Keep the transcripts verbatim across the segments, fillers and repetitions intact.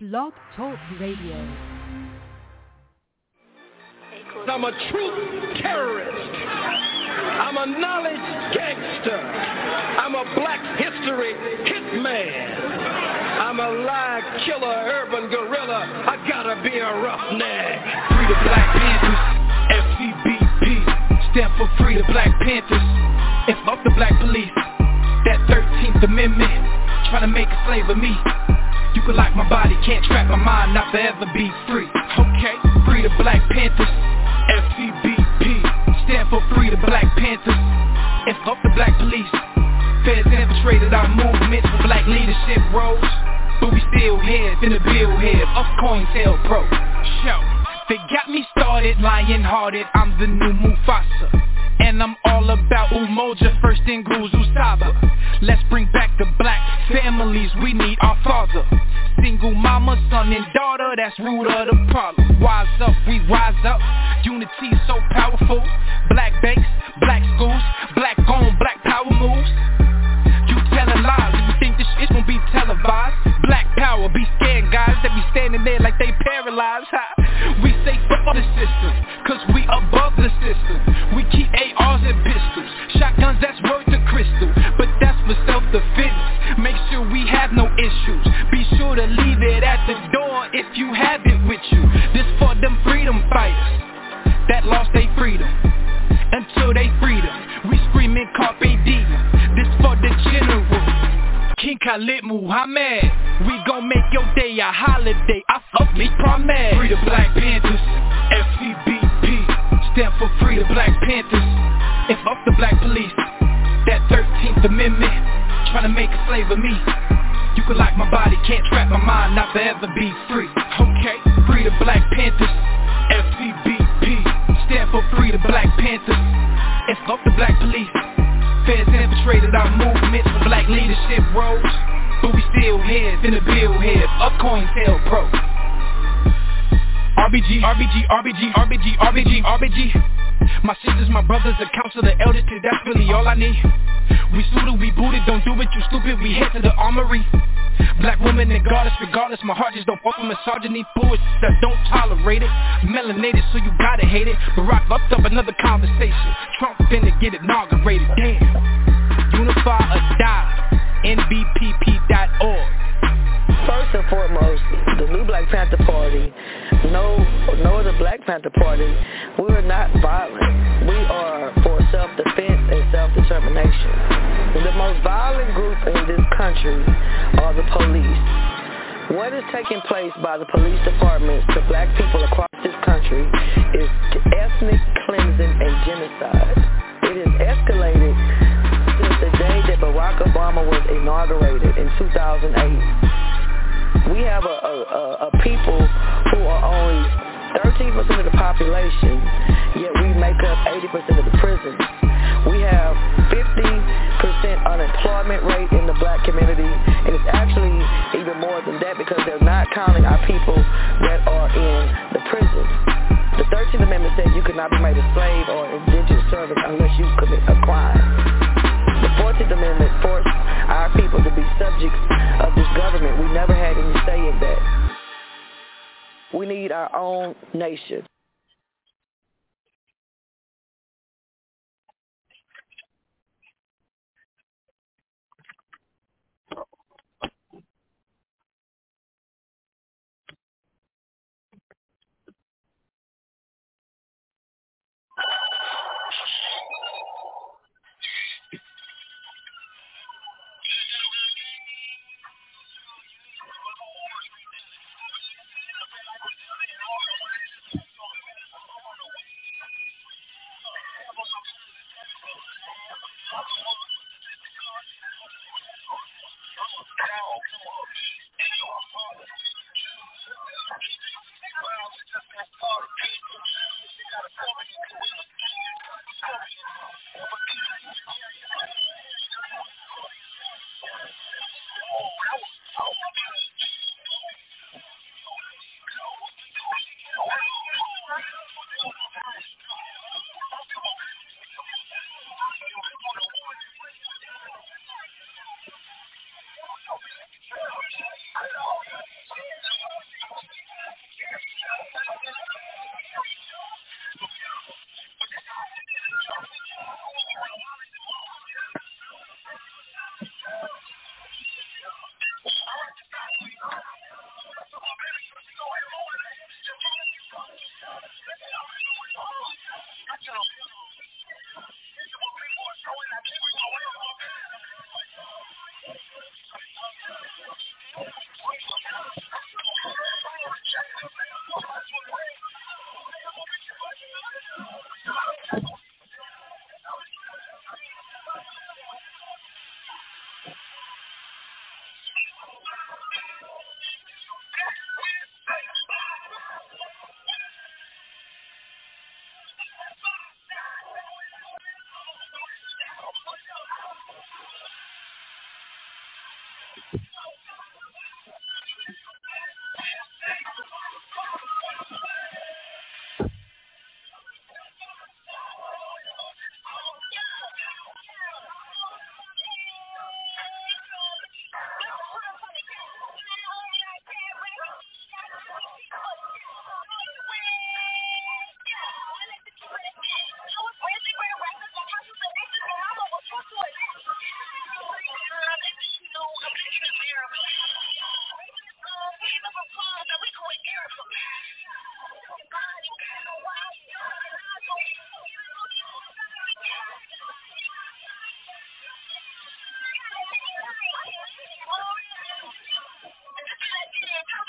Blog Talk Radio. I'm a truth terrorist. I'm a knowledge gangster. I'm a black history hitman. I'm a lie killer, urban gorilla. I gotta be a roughneck. Free the Black Panthers, F C B P, stand for Free the Black Panthers. And fuck the black police, that thirteenth Amendment, trying to make a slave of me. You can lock my body, can't trap my mind, not forever be free. Okay, free the Black Panthers, F C B P, stand for Free the Black Panthers. And fuck the black police, feds infiltrated our movements for black leadership roles. But we still here, finna build here, up COINTELPRO. Show, they got me started, lion-hearted, I'm the new Mufasa. And I'm all about Umoja, first in Guzu Saba. Let's bring back the black families, we need our father. Single mama, son and daughter, that's root of the problem. Wise up, we rise up, unity so powerful. Black banks, black schools, black on, black power moves. You telling lies, you think this shit gon' be televised. Black power, be scared guys that be standing there like they paralyzed. Ha. We say fuck the system, cause we above the system. We keep A Rs and pistols, shotguns that's worth a crystal. But that's for self-defense, make sure we have no issues. Be sure to leave it at the door if you have it with you. This for them freedom fighters that lost their freedom. Until they freedom, we screaming Carpe Diem. This for the general, King Khalid Muhammad. We gon' make your day a holiday, I fuck me promise. Free the Black Panthers, F C B P, stand for Free the Black Panthers. And fuck the black police, that thirteenth Amendment, trying to make a slave of me. You can lock my body, can't trap my mind, not forever be free. Okay, Free the Black Panthers, F C B P, stand for Free the Black Panthers. And fuck the black police, feds infiltrated our movements for black leadership roles. But we still here, finna build here, up COINTELPRO. R B G, R B G, R B G, R B G, R B G, R B G. My sisters, my brothers, the council, the elders, too, that's really all I need. We suited, we booted, don't do it, you stupid, we head to the armory. Black women and goddess, regardless, my heart just don't fuck with misogyny. Bullshit that don't tolerate it. Melanated, so you gotta hate it. Barack upped up another conversation. Trump finna get inaugurated, damn. Unify or die, N B P P dot org. First and foremost, the new Black Panther Party, no, no other Black Panther Party, we are not violent. We are for self-defense and self-determination. The most violent group in this country are the police. What is taking place by the police departments to black people across this country is ethnic cleansing and genocide. It has escalated since the day that Barack Obama was inaugurated in two thousand eight. We have a, a, a people who are only thirteen percent of the population, yet we make up eighty percent of the prisons. We have fifty percent unemployment rate in the black community, and it's actually even more than that because they're not counting our people that are in the prisons. The thirteenth Amendment said you could not be made a slave or indentured servant unless you commit a crime. The fourteenth Amendment forced our people to be subjects of this government. We never had any say in that. We need our own nation.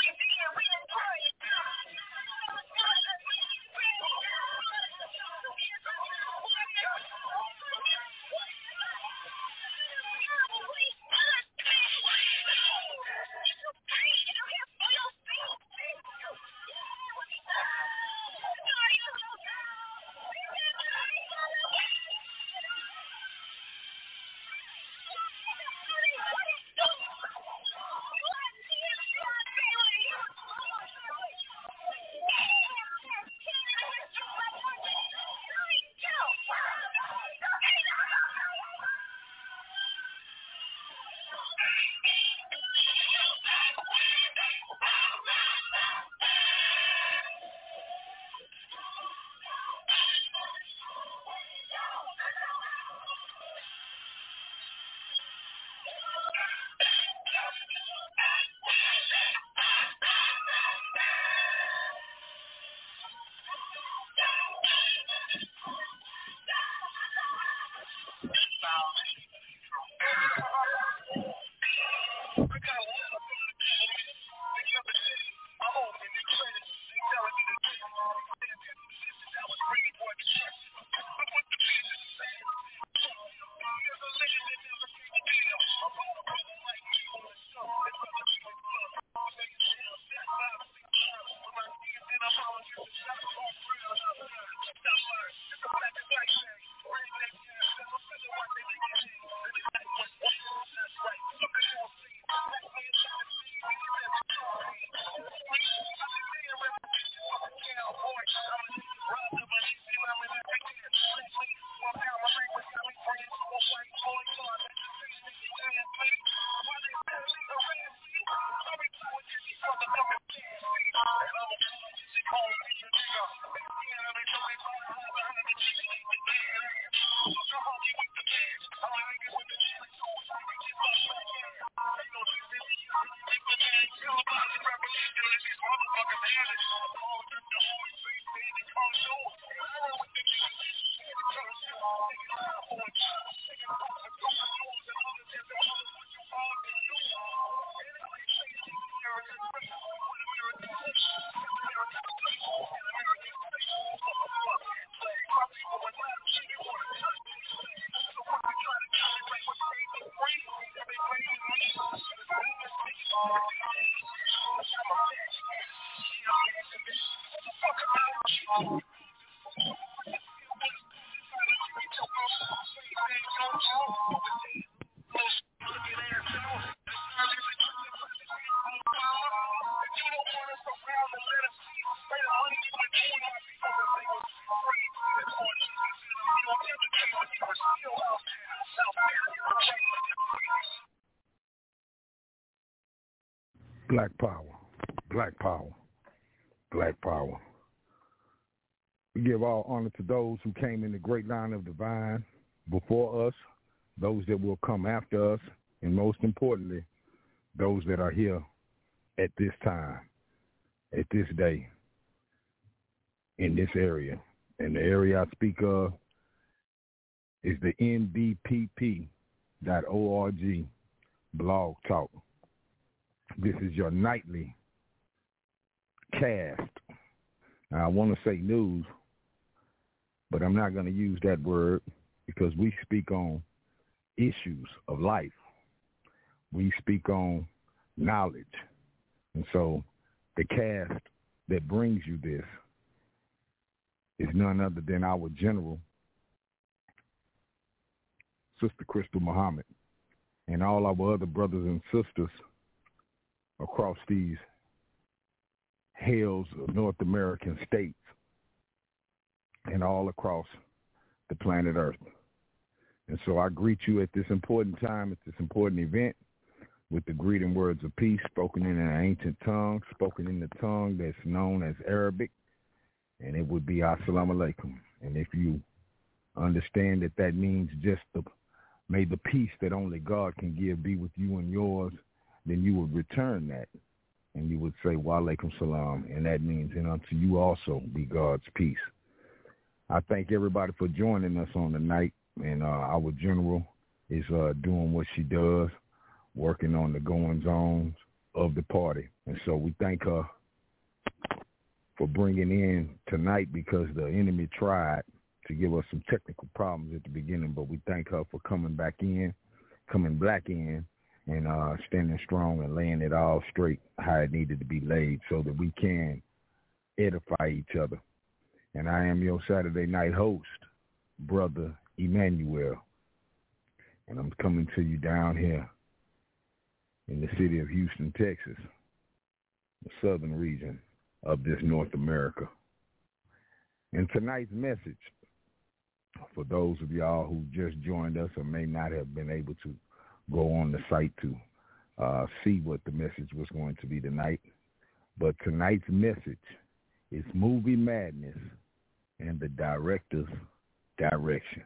Black power, black power, black power. We give all honor to those who came in the great line of divine before us, those that will come after us, and most importantly, those that are here at this time, at this day, in this area. And the area I speak of is the N B P P dot org blog talk. This is your nightly cast. Now, I want to say news, but I'm not going to use that word because we speak on issues of life. We speak on knowledge. And so the cast that brings you this is none other than our general, Sister Crystal Muhammad, and all our other brothers and sisters across these hills of North American states and all across the planet Earth. And so I greet you at this important time, at this important event, with the greeting words of peace spoken in an ancient tongue, spoken in the tongue that's known as Arabic, and it would be Assalamu Alaikum. And if you understand that that means just the, may the peace that only God can give be with you and yours, then you would return that, and you would say, Wa alaikum salam, and that means, and unto you also be God's peace. I thank everybody for joining us on the night, and uh, our general is uh, doing what she does, working on the goings-ons of the party. And so we thank her for bringing in tonight, because the enemy tried to give us some technical problems at the beginning, but we thank her for coming back in, coming back in, and uh, standing strong and laying it all straight how it needed to be laid so that we can edify each other. And I am your Saturday night host, Brother Emmanuel, and I'm coming to you down here in the city of Houston, Texas, the southern region of this North America. And tonight's message, for those of y'all who just joined us or may not have been able to go on the site to uh, see what the message was going to be tonight, but tonight's message is movie madness and the director's direction.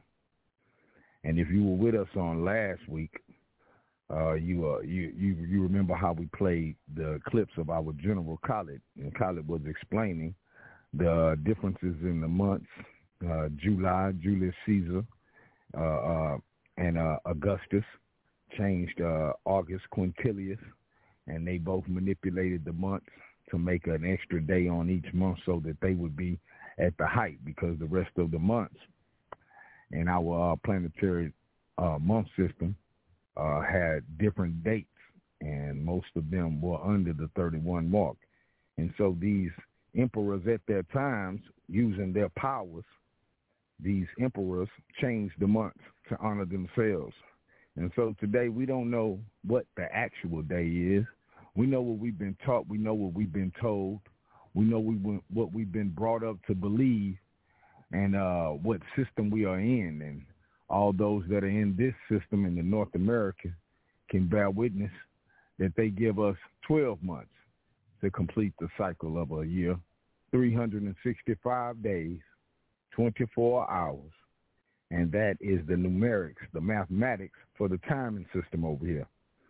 And if you were with us on last week, uh, you, uh, you you you remember how we played the clips of our General Khaled, and Khaled was explaining the differences in the months, uh, July, Julius Caesar, uh, uh, and uh, Augustus, changed uh, August, Quintilius, and they both manipulated the months to make an extra day on each month so that they would be at the height, because the rest of the months in our uh, planetary uh, month system uh, had different dates, and most of them were under the thirty-one mark. And so these emperors at their times, using their powers, these emperors changed the months to honor themselves. And so today we don't know what the actual day is. We know what we've been taught. We know what we've been told. We know we what we've been brought up to believe, and uh, what system we are in. And all those that are in this system in the North America can bear witness that they give us twelve months to complete the cycle of a year, three hundred sixty-five days, twenty-four hours. And that is the numerics, the mathematics for the timing system over here.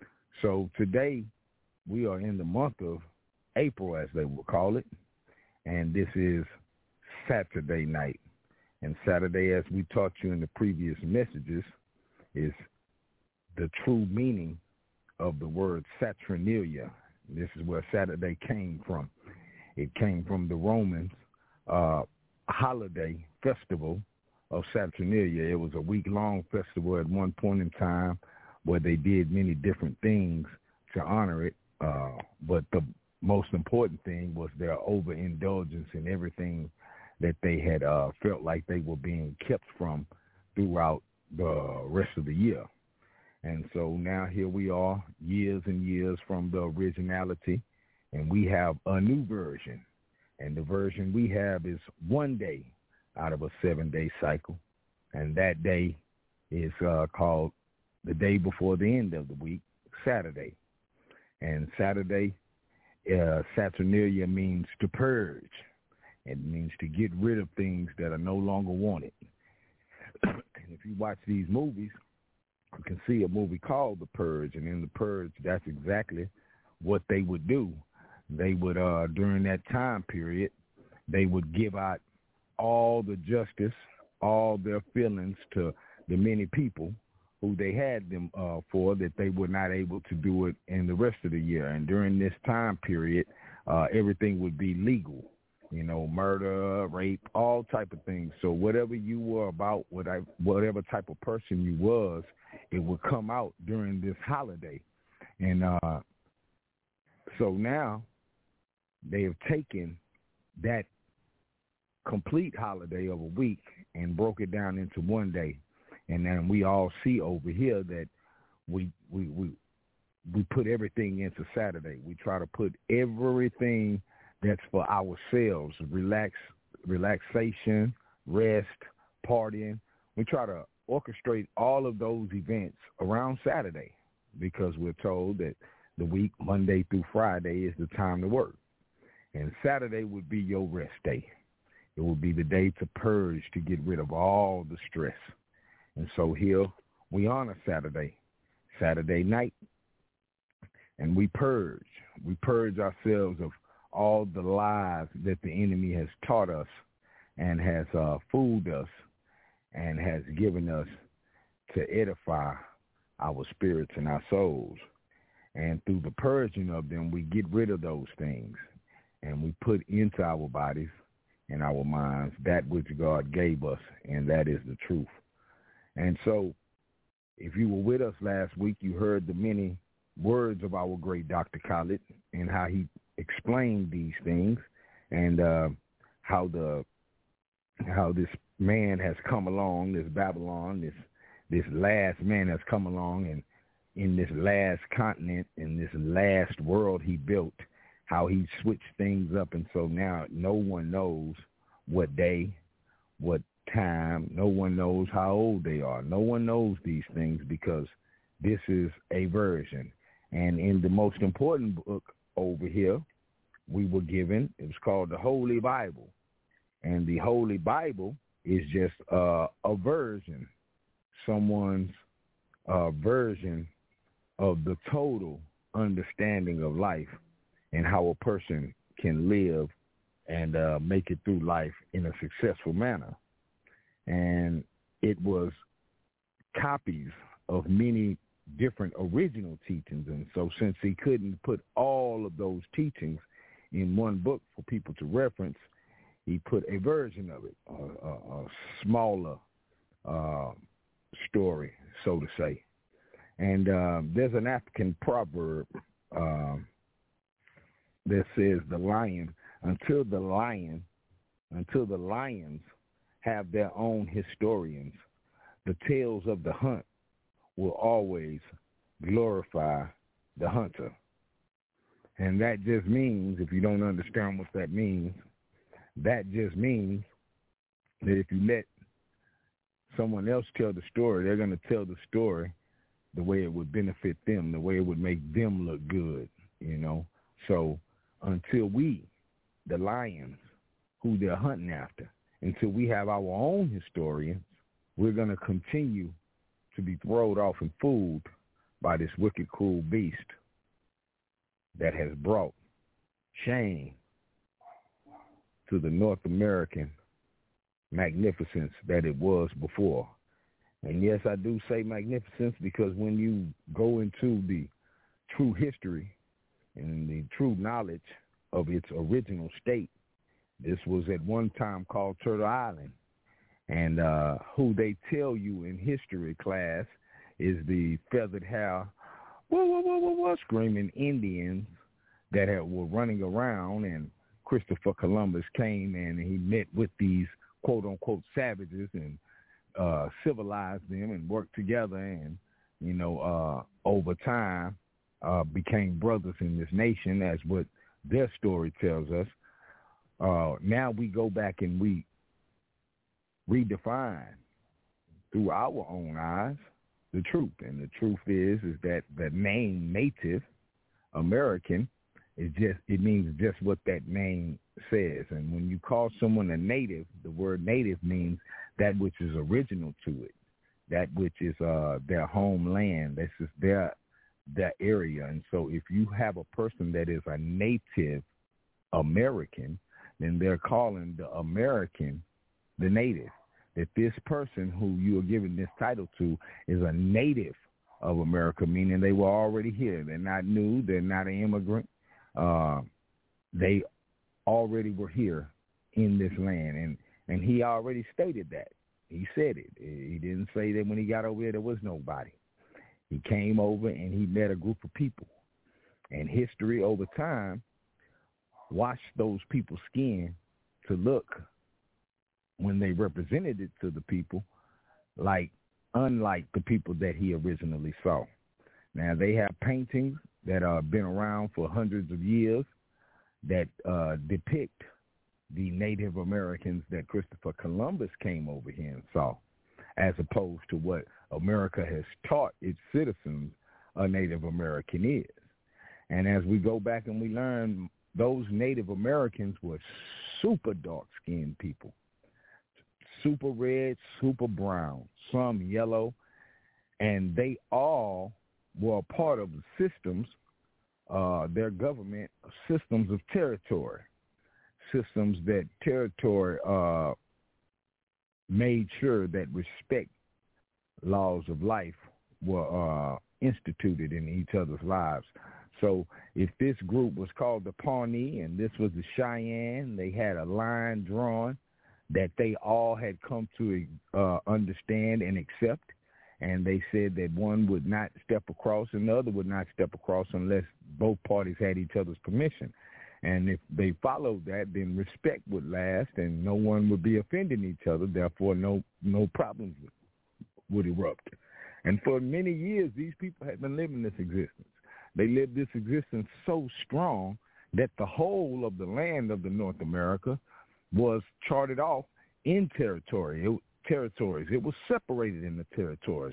So today we are in the month of April, as they will call it, and this is Saturday night. And Saturday, as we taught you in the previous messages, is the true meaning of the word Saturnalia. This is where Saturday came from. It came from the Romans' uh, holiday festival of Saturnalia. It was a week-long festival at one point in time where they did many different things to honor it, uh, but the most important thing was their overindulgence in everything that they had uh, felt like they were being kept from throughout the rest of the year. And so now here we are, years and years from the originality, and we have a new version. And the version we have is one day out of a seven-day cycle, and that day is uh, called the day before the end of the week, Saturday. And Saturday, uh, Saturnalia means to purge. It means to get rid of things that are no longer wanted. And if you watch these movies, you can see a movie called The Purge, and in The Purge, that's exactly what they would do. They would, uh, during that time period, they would give out all the justice, all their feelings to the many people who they had them uh, for, that they were not able to do it in the rest of the year. And during this time period, uh, everything would be legal, you know, murder, rape, all type of things. So whatever you were about, whatever type of person you was, it would come out during this holiday. And uh, so now they have taken that complete holiday of a week and broke it down into one day. And then we all see over here that we we we we put everything into Saturday. We try to put everything that's for ourselves, relax, relaxation, rest, partying. We try to orchestrate all of those events around Saturday, because we're told that the week, Monday through Friday, is the time to work. And Saturday would be your rest day. It will be the day to purge, to get rid of all the stress. And so here we honor Saturday, Saturday night, and we purge. We purge ourselves of all the lies that the enemy has taught us and has uh, fooled us and has given us to edify our spirits and our souls. And through the purging of them, we get rid of those things, and we put into our bodies and our minds that which God gave us, and that is the truth. And so if you were with us last week, you heard the many words of our great Doctor Khalid and how he explained these things, and uh, how the how this man has come along, this Babylon, this this last man has come along, and in this last continent, in this last world he built, how he switched things up, and so now no one knows what day, what time, no one knows how old they are. No one knows these things because this is a version. And in the most important book over here, we were given, it was called the Holy Bible. And the Holy Bible is just uh, a version, someone's uh, version of the total understanding of life and how a person can live and uh, make it through life in a successful manner. And it was copies of many different original teachings. And so since he couldn't put all of those teachings in one book for people to reference, he put a version of it, a, a, a smaller uh, story, so to say. And uh, there's an African proverb uh, that says the lion, until the lion, until the lions have their own historians, the tales of the hunt will always glorify the hunter. And that just means, if you don't understand what that means, that just means that if you let someone else tell the story, they're going to tell the story the way it would benefit them, the way it would make them look good, you know. So until we, the lions, who they're hunting after, until we have our own historians, we're going to continue to be thrown off and fooled by this wicked, cruel beast that has brought shame to the North American magnificence that it was before. And yes, I do say magnificence because when you go into the true history and the true knowledge of its original state, this was at one time called Turtle Island. And uh, who they tell you in history class is the feathered hair, whoa, whoa, whoa, whoa, whoa, screaming Indians that had, were running around, and Christopher Columbus came and he met with these quote-unquote savages and uh, civilized them and worked together and, you know, uh, over time uh, became brothers in this nation, as what their story tells us. Uh, now we go back and we redefine through our own eyes the truth. And the truth is, is that the name Native American is just, it means just what that name says. And when you call someone a native, the word native means that which is original to it, that which is uh, their homeland. This is their, their area. And so if you have a person that is a Native American, then they're calling the American the native. That this person who you are giving this title to is a native of America, meaning they were already here. They're not new. They're not an immigrant. Uh, they already were here in this land. And, and he already stated that. He said it. He didn't say that when he got over here there was nobody. He came over and he met a group of people. And history over time washed those people's skin to look, when they represented it to the people, like unlike the people that he originally saw. Now, they have paintings that have been around for hundreds of years that uh, depict the Native Americans that Christopher Columbus came over here and saw, as opposed to what America has taught its citizens a Native American is. And as we go back and we learn, those Native Americans were super dark-skinned people. Super red, super brown, some yellow, and they all were a part of the systems, uh, their government systems of territory, systems that territory uh, made sure that respect laws of life were uh, instituted in each other's lives. So if this group was called the Pawnee and this was the Cheyenne, they had a line drawn that they all had come to uh, understand and accept. And they said that one would not step across and the other would not step across unless both parties had each other's permission. And if they followed that, then respect would last and no one would be offending each other. Therefore, no no problems would erupt. And for many years, these people had been living this existence. They lived this existence so strong that the whole of the land of the North America was charted off in territory. It, territories. It was separated in the territories.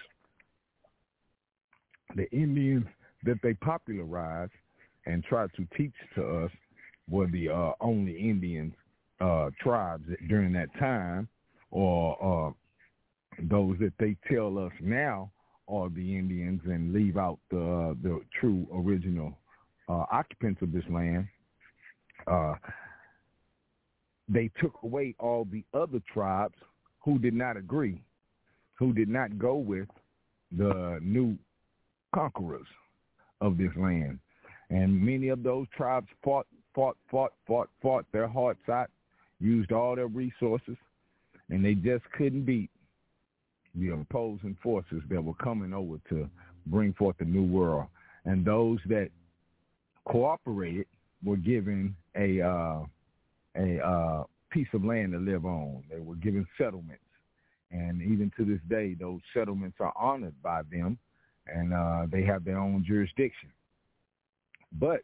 The Indians that they popularized and tried to teach to us were the uh, only Indian uh, tribes during that time, or uh, those that they tell us now are the Indians and leave out the uh, the true original uh, occupants of this land. Uh, they took away all the other tribes who did not agree, who did not go with the new conquerors of this land. And many of those tribes fought, fought, fought, fought, fought their hearts out, used all their resources, and they just couldn't beat the opposing forces that were coming over to bring forth the new world. And those that cooperated were given a uh, a uh, piece of land to live on. They were given settlements. And even to this day, those settlements are honored by them, and uh, they have their own jurisdiction. But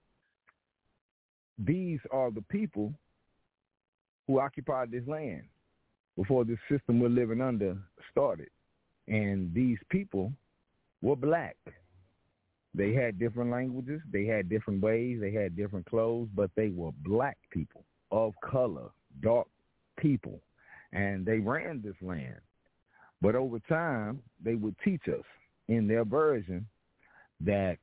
these are the people who occupied this land before this system we're living under started. And these people were black. They had different languages. They had different ways. They had different clothes, but they were black people of color, dark people. And they ran this land. But over time, they would teach us in their version that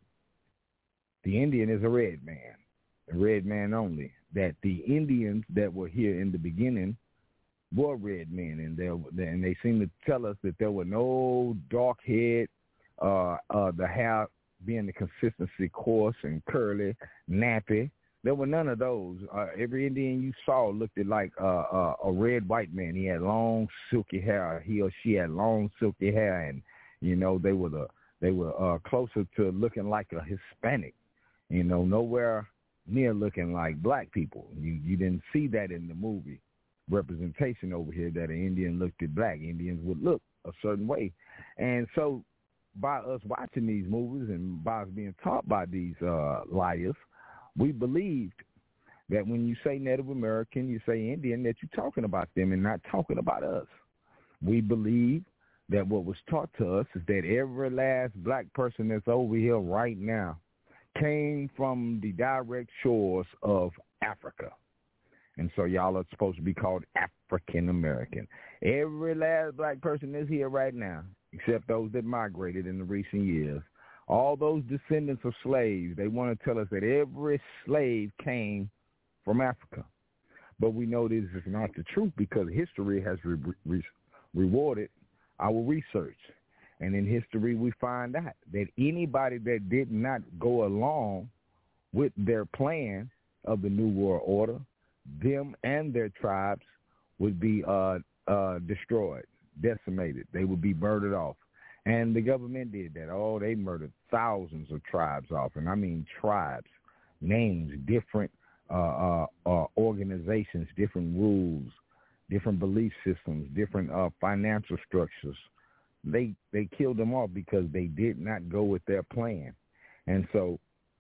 the Indian is a red man, a red man only, that the Indians that were here in the beginning were red men, and they and they seem to tell us that there were no dark head, uh, uh, the hair being the consistency coarse and curly, nappy. There were none of those. Uh, every Indian you saw looked like uh, uh, a red white man. He had long silky hair. He or she had long silky hair, and you know they were the they were uh, closer to looking like a Hispanic. You know, nowhere near looking like black people. You you didn't see that in the movie representation over here that an Indian looked at black. Indians would look a certain way. And so by us watching these movies and by us being taught by these uh, liars, we believed that when you say Native American, you say Indian, that you're talking about them and not talking about us. We believe that what was taught to us is that every last black person that's over here right now came from the direct shores of Africa. And so y'all are supposed to be called African American. Every last black person is here right now, except those that migrated in the recent years. All those descendants of slaves, they want to tell us that every slave came from Africa. But we know this is not the truth because history has re- re- rewarded our research. And in history, we find out that anybody that did not go along with their plan of the New World Order, them and their tribes would be uh, uh, destroyed, decimated. They would be murdered off. And the government did that. Oh, they murdered thousands of tribes off. And I mean tribes, names, different uh, uh, uh, organizations, different rules, different belief systems, different uh, financial structures. They they killed them off because they did not go with their plan. And so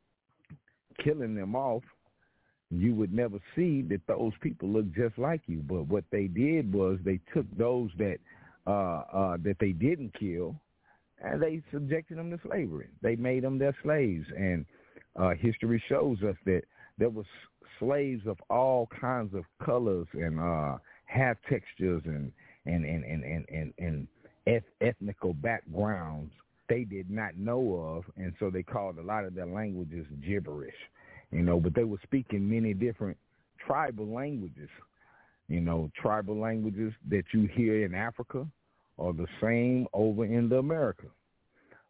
killing them off, you would never see that those people look just like you. But what they did was they took those that uh, uh, that they didn't kill, and they subjected them to slavery. They made them their slaves. And uh, history shows us that there was slaves of all kinds of colors and uh, hair textures and and and and and, and, and eth- ethnical backgrounds they did not know of, and so they called a lot of their languages gibberish. You know, but they were speaking many different tribal languages. You know, tribal languages that you hear in Africa are the same over in the America.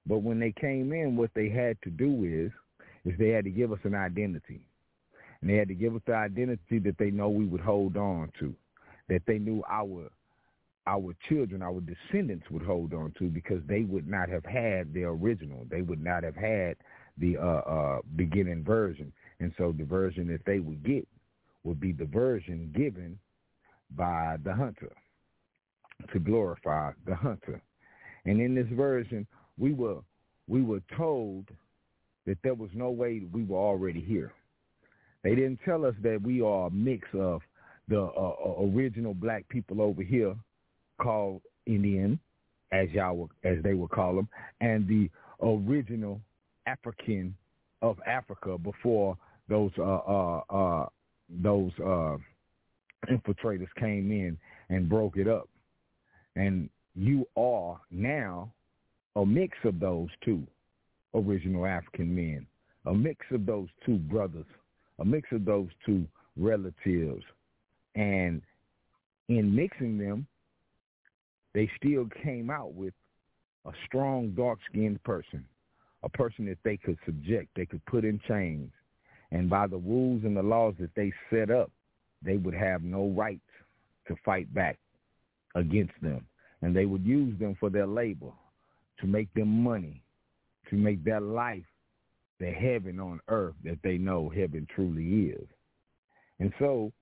But when they came in, what they had to do is, is they had to give us an identity. And they had to give us the identity that they know we would hold on to, that they knew our our children, our descendants would hold on to, because they would not have had the original. They would not have had the uh, uh, beginning version. And so the version that they would get would be the version given by the hunter to glorify the hunter. And in this version, we were we were told that there was no way we were already here. They didn't tell us that we are a mix of the uh, original black people over here, called Indian, as y'all were, as they would call them, and the original African of Africa before those uh, uh, uh, those uh, infiltrators came in and broke it up. And you are now a mix of those two original African men, a mix of those two brothers, a mix of those two relatives. And in mixing them, they still came out with a strong, dark-skinned person, a person that they could subject, they could put in chains. And by the rules and the laws that they set up, they would have no right to fight back against them. And they would use them for their labor, to make them money, to make their life the heaven on earth that they know heaven truly is. And so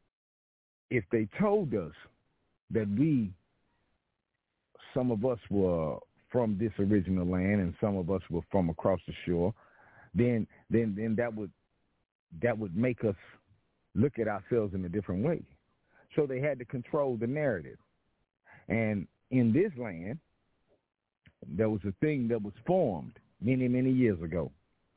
if they told us that we, some of us were from this original land and some of us were from across the shore, then then then that would that would make us look at ourselves in a different way. So they had to control the narrative. And in this land, there was a thing that was formed many, many years ago.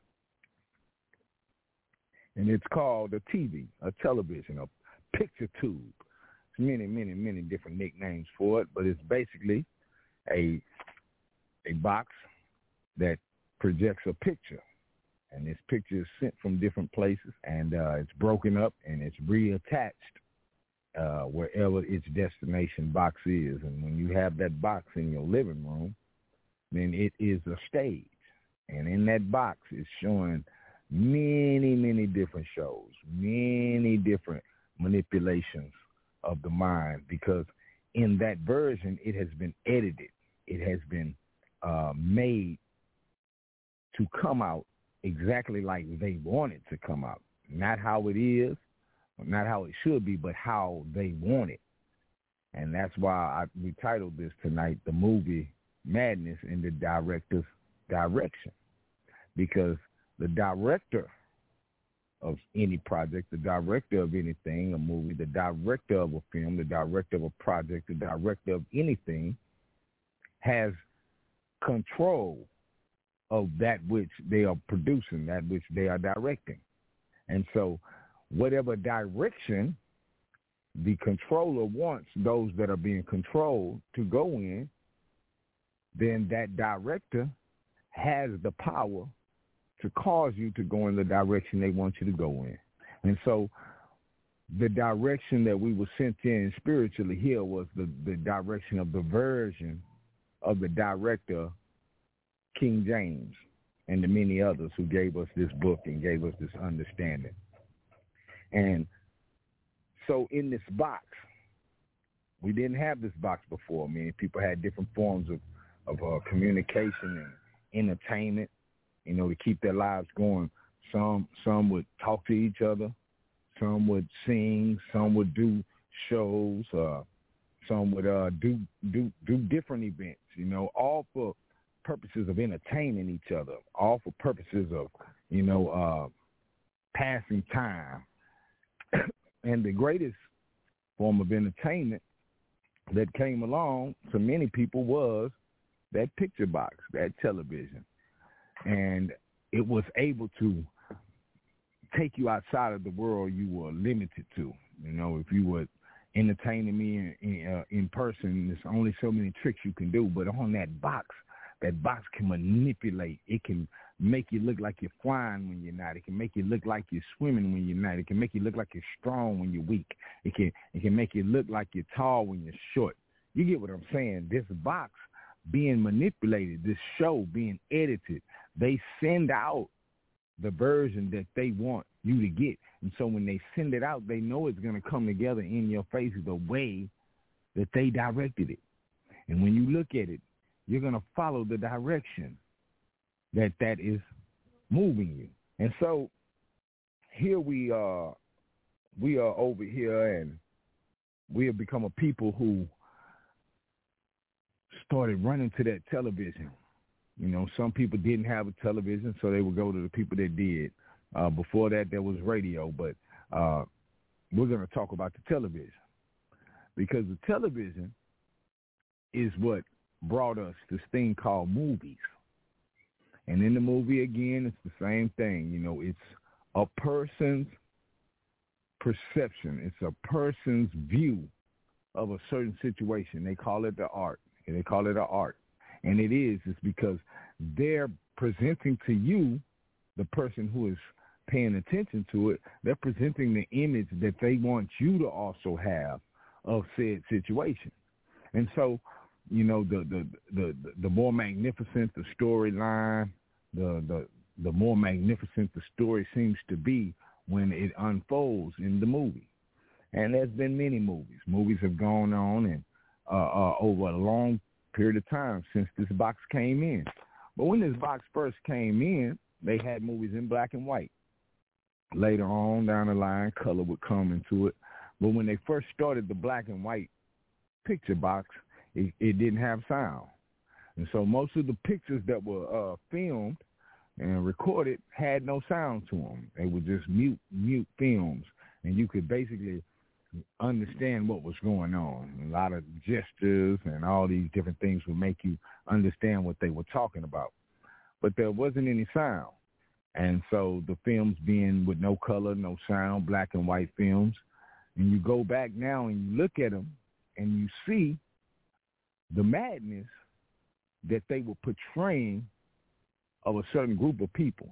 And it's called a T V, a television, a picture tube. There's many, many, many different nicknames for it, but it's basically a a box that projects a picture. And this picture is sent from different places, and uh, it's broken up, and it's reattached uh, wherever its destination box is. And when you have that box in your living room, then it is a stage. And in that box is showing many, many different shows, many different manipulations of the mind, because in that version, it has been edited. It has been uh, made to come out exactly like they want it to come out. Not how it is, not how it should be, but how they want it. And that's why I, we titled this tonight, The Movie Madness in the Director's Direction. Because the director of any project, the director of anything, a movie, the director of a film, the director of a project, the director of anything has control of that which they are producing, that which they are directing. And so whatever direction the controller wants those that are being controlled to go in, then that director has the power to cause you to go in the direction they want you to go in. And so the direction that we were sent in spiritually here was the, the direction of the version of the director, King James, and the many others who gave us this book and gave us this understanding. And so in this box, we didn't have this box before. I mean, people had different forms of, of uh, communication and entertainment, you know, to keep their lives going. Some some would talk to each other. Some would sing. Some would do shows. Uh, some would uh, do do do different events, you know, all for purposes of entertaining each other, all for purposes of, you know, uh, passing time. And the greatest form of entertainment that came along to many people was that picture box, that television. And it was able to take you outside of the world you were limited to. You know, if you were entertaining me in, in, uh, in person, there's only so many tricks you can do. But on that box, that box can manipulate. It can make you look like you're flying when you're not. It can make you look like you're swimming when you're not. It can make you look like you're strong when you're weak. It can it can make you look like you're tall when you're short. You get what I'm saying? This box being manipulated, this show being edited. They send out the version that they want you to get. And so when they send it out, they know it's going to come together in your face the way that they directed it. And when you look at it, you're going to follow the direction that that is moving you. And so here we are, we are over here, and we have become a people who started running to that television. You know, some people didn't have a television, so they would go to the people that did. Uh, before that, there was radio, but uh, we're going to talk about the television, because the television is what brought us this thing called movies. And in the movie, again, it's the same thing. You know, it's a person's perception. It's a person's view of a certain situation. They call it the art. They call it an art. And it is. It's because they're presenting to you, the person who is paying attention to it, they're presenting the image that they want you to also have of said situation. And so, you know, the the the, the more magnificent the storyline, the, the the more magnificent the story seems to be when it unfolds in the movie. And there's been many movies. Movies have gone on and uh, uh, over a long period of time since this box came in. But when this box first came in, they had movies in black and white. Later on down the line, color would come into it. But when they first started the black and white picture box, it, it didn't have sound. And so most of the pictures that were uh, filmed and recorded had no sound to them. They were just mute, mute films. And you could basically understand what was going on. A lot of gestures and all these different things would make you understand what they were talking about. But there wasn't any sound. And so the films being with no color, no sound, black and white films, and you go back now and you look at them and you see the madness that they were portraying of a certain group of people.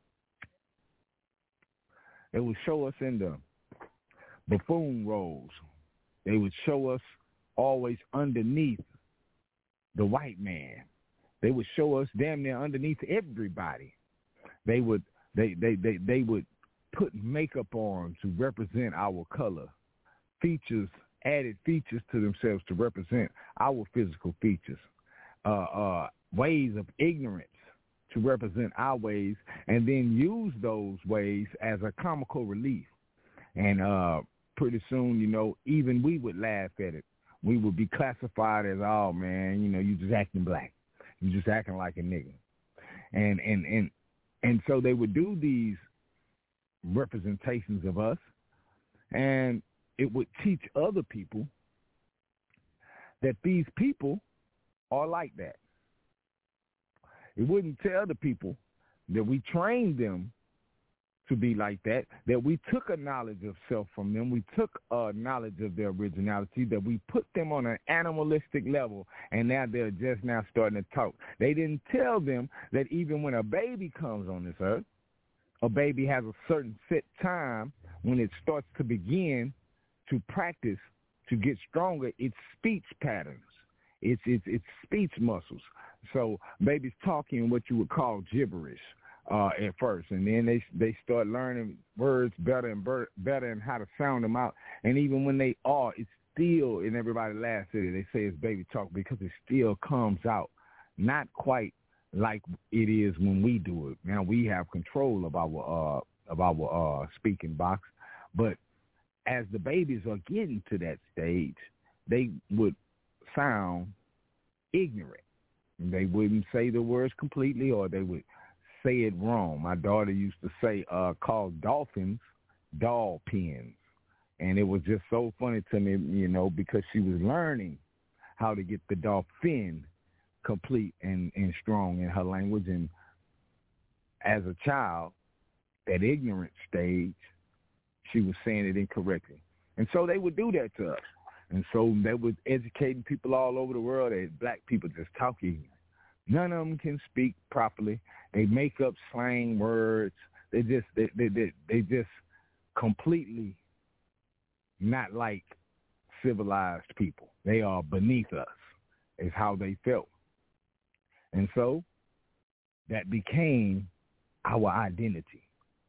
They would show us in the buffoon roles. They would show us always underneath the white man. They would show us damn near underneath everybody. They would they, they, they, they would put makeup on to represent our color, features, added features to themselves to represent our physical features, uh, uh, ways of ignorance to represent our ways, and then use those ways as a comical relief. And uh, pretty soon, you know, even we would laugh at it. We would be classified as, oh, man, you know, you just acting black. You just acting like a nigga. And, and, and, and so they would do these representations of us, and it would teach other people that these people are like that. It wouldn't tell the people that we trained them to be like that, that we took a knowledge of self from them, we took a knowledge of their originality, that we put them on an animalistic level, and now they're just now starting to talk. They didn't tell them that even when a baby comes on this earth, a baby has a certain set time when it starts to begin to practice to get stronger its speech patterns, its its its speech muscles. So babies talking what you would call gibberish uh, at first, and then they they start learning words better and ber- better and how to sound them out. And even when they are, it's still, and everybody laughs at it, they say it's baby talk because it still comes out not quite like it is when we do it. Now we have control of our uh, of our uh, speaking box, but as the babies are getting to that stage, they would sound ignorant. They wouldn't say the words completely, or they would say it wrong. My daughter used to say, uh, call dolphins doll pens. And it was just so funny to me, you know, because she was learning how to get the dolphin complete and, and strong in her language. And as a child, that ignorant stage, she was saying it incorrectly. And so they would do that to us. And so they were educating people all over the world that black people just talk ignorant. None of them can speak properly. They make up slang words. They just they they they, they just completely not like civilized people. They are beneath us, is how they felt. And so that became our identity.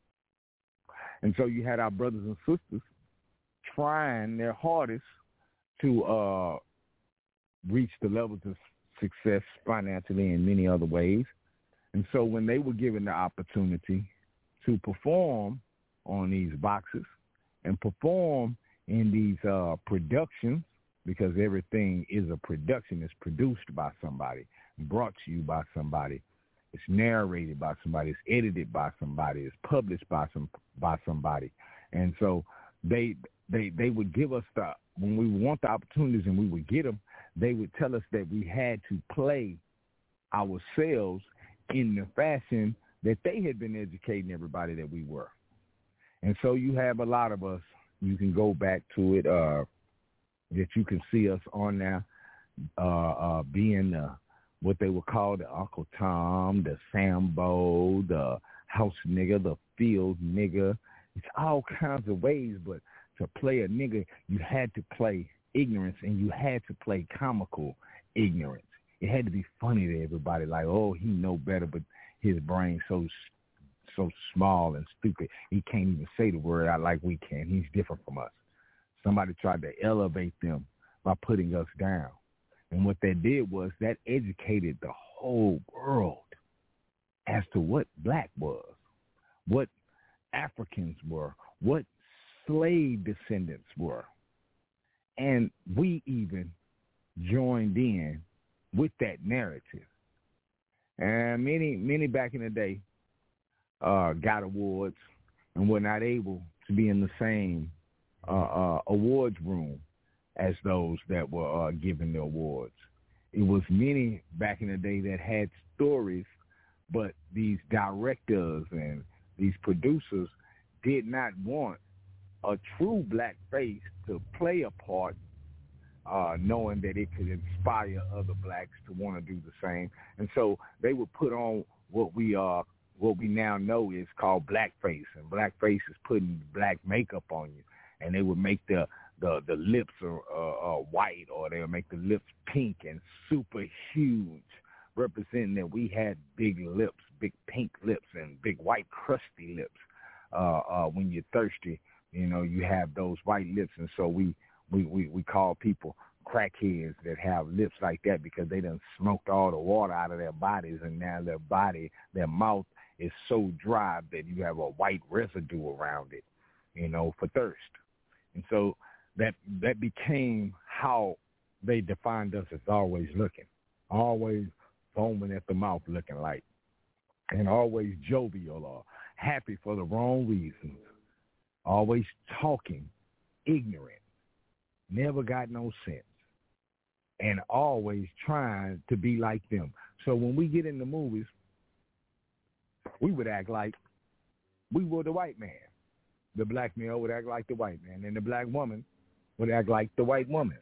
And so you had our brothers and sisters trying their hardest to uh, reach the levels of success financially and many other ways. And so when they were given the opportunity to perform on these boxes and perform in these uh, productions, because everything is a production, it's produced by somebody, brought to you by somebody, it's narrated by somebody, it's edited by somebody, it's published by some by somebody. And so they they they would give us the, when we want the opportunities and we would get them, they would tell us that we had to play ourselves in the fashion that they had been educating everybody that we were. And so you have a lot of us, you can go back to it, uh, that you can see us on there, uh, uh, being uh, what they would call the Uncle Tom, the Sambo, the house nigga, the field nigga. It's all kinds of ways, but to play a nigga, you had to play ignorance, and you had to play comical ignorance. It had to be funny to everybody, like, oh, he know better, but his brain's so so small and stupid, he can't even say the word out like we can. He's different from us. Somebody tried to elevate them by putting us down. And what that did was that educated the whole world as to what black was, what Africans were, what slave descendants were. And we even joined in with that narrative. And many, many back in the day uh, got awards and were not able to be in the same uh, uh, awards room as those that were uh, given the awards. It was many back in the day that had stories, but these directors and these producers did not want a true black face to play a part, uh, knowing that it could inspire other blacks to want to do the same. And so they would put on what we uh, what we now know is called blackface, and blackface is putting black makeup on you, and they would make the the, the lips are, uh, uh, white, or they would make the lips pink and super huge, representing that we had big lips, big pink lips, and big white crusty lips. Uh, uh, when you're thirsty, you know, you have those white lips, and so we we, we, we call people crackheads that have lips like that because they done smoked all the water out of their bodies, and now their body, their mouth is so dry that you have a white residue around it, you know, for thirst. And so that that became how they defined us as always looking, always foaming at the mouth looking like, and always jovial or happy for the wrong reasons, always talking, ignorant, never got no sense, and always trying to be like them. So when we get in the movies, we would act like we were the white man. The black male would act like the white man, and the black woman would act like the white woman.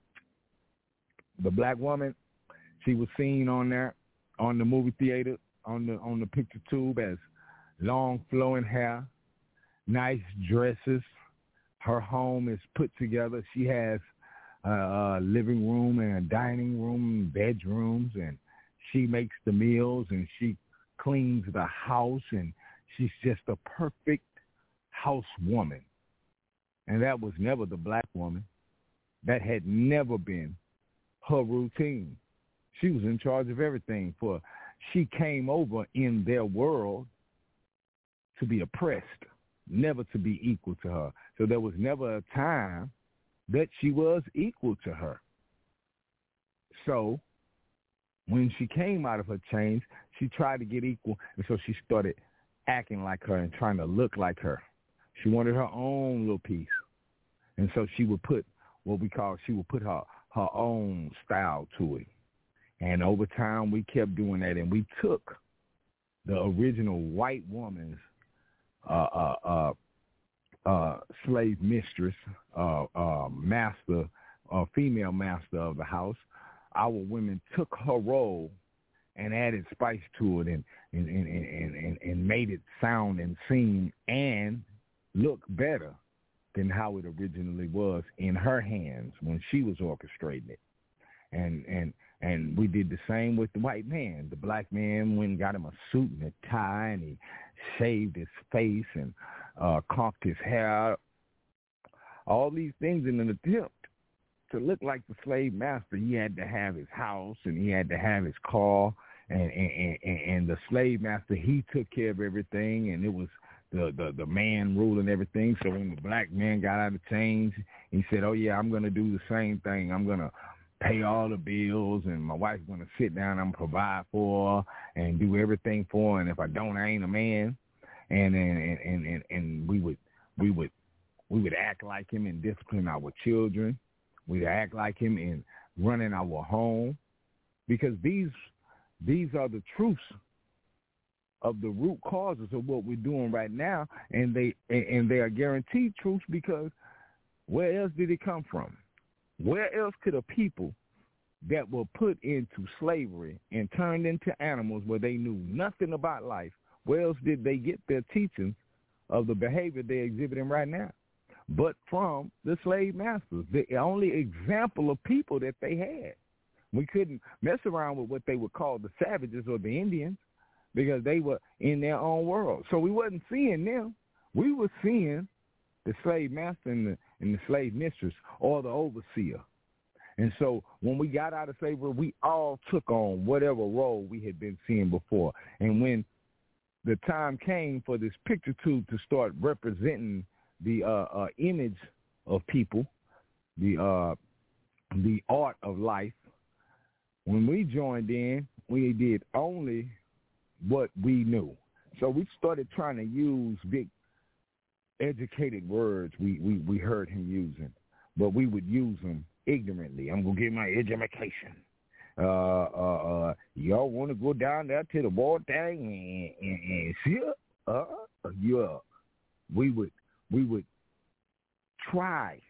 The black woman, she was seen on there, on the movie theater, on the on the picture tube as long flowing hair, nice dresses. Her home is put together. She has a, a living room and a dining room, bedrooms, and she makes the meals and she cleans the house, and she's just a perfect housewoman. And that was never the black woman. That had never been her routine. She was in charge of everything, for she came over in their world to be oppressed, never to be equal to her. So there was never a time that she was equal to her. So when she came out of her change, she tried to get equal, and so she started acting like her and trying to look like her. She wanted her own little piece. And so she would put what we call, she would put her, her own style to it. And over time, we kept doing that, and we took the original white woman's uh, uh, uh, uh, slave mistress, uh, uh, master, uh, female master of the house. Our women took her role and added spice to it, and and, and, and, and, and made it sound and seem and look better than how it originally was in her hands when she was orchestrating it. and and and we did the same with the white man. The black man went and got him a suit and a tie, and he shaved his face and uh, conked his hair. All these things in an attempt to look like the slave master. He had to have his house, and he had to have his car, and and, and, and the slave master, he took care of everything, and it was the, the, the man ruling everything. So when the black man got out of chains, he said, oh, yeah, I'm going to do the same thing. I'm going to pay all the bills, and my wife's going to sit down. I'm going to provide for her and do everything for her, and if I don't, I ain't a man. And and, and, and, and we would we would we would act like him and discipline our children. We'd act like him in running our home, because these these are the truths of the root causes of what we're doing right now, and they and they are guaranteed truths, because where else did it come from? Where else could a people that were put into slavery and turned into animals where they knew nothing about life, where else did they get their teachings of the behavior they're exhibiting right now? But from the slave masters, the only example of people that they had. We couldn't mess around with what they would call the savages or the Indians, because they were in their own world. So we wasn't seeing them. We were seeing the slave master and the, and the slave mistress, or the overseer. And so when we got out of slavery, we all took on whatever role we had been seeing before. And when the time came for this picture tube to start representing the uh, uh, image of people, the uh, the art of life, when we joined in, we did only what we knew. So we started trying to use big educated words we, we, we heard him using, but we would use them ignorantly. I'm going to get my education. Uh, uh, uh, y'all want to go down there to the ball thing and, and, and see it? Uh, yeah. We would, we would try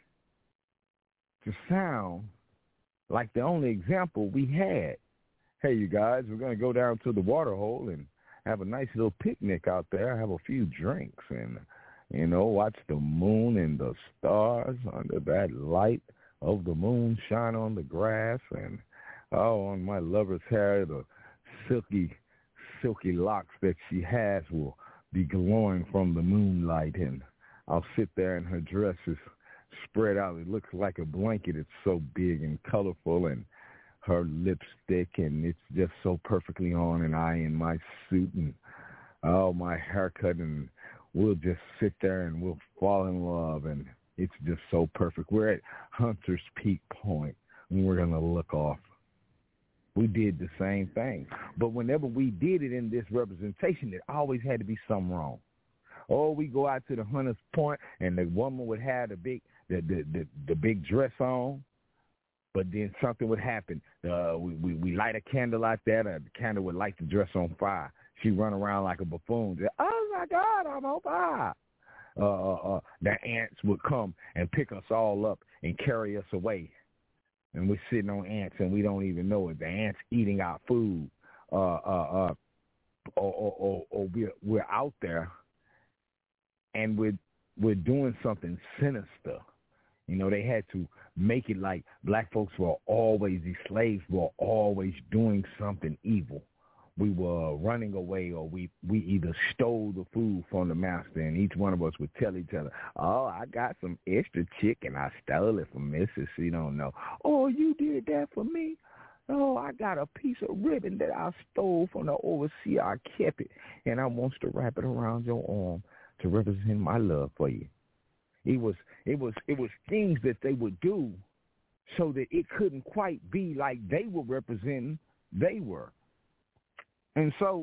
to sound like the only example we had. Hey, you guys, we're going to go down to the water hole and have a nice little picnic out there, have a few drinks, and, you know, watch the moon and the stars under that light of the moon shine on the grass, and, oh, on my lover's hair, the silky, silky locks that she has will be glowing from the moonlight, and I'll sit there and her dress is spread out. It looks like a blanket. It's so big and colorful, and her lipstick, and it's just so perfectly on, and I in my suit, and oh, my haircut, and we'll just sit there and we'll fall in love, and it's just so perfect. We're at Hunter's Peak Point, and we're going to look off. We did the same thing. But whenever we did it in this representation, it always had to be something wrong. Or we go out to the Hunter's Point, and the woman would have the big, the, the, the, the big dress on, but then something would happen. Uh, we, we, we light a candle out there, and the candle would light the dress on fire. She'd run around like a buffoon. Say, oh, my God, I'm on fire. Uh, uh, uh, the ants would come and pick us all up and carry us away. And we're sitting on ants, and we don't even know it. The ants eating our food. Uh, uh, uh, or or, or, or we're, we're out there, and we're, we're doing something sinister. You know, they had to make it like black folks were always, these slaves were always doing something evil. We were running away, or we, we either stole the food from the master, and each one of us would tell each other, oh, I got some extra chicken. I stole it from Missus She don't know. Oh, you did that for me? Oh, I got a piece of ribbon that I stole from the overseer. I kept it, and I want to wrap it around your arm to represent my love for you. It was it was it was things that they would do so that it couldn't quite be like they were representing they were. And so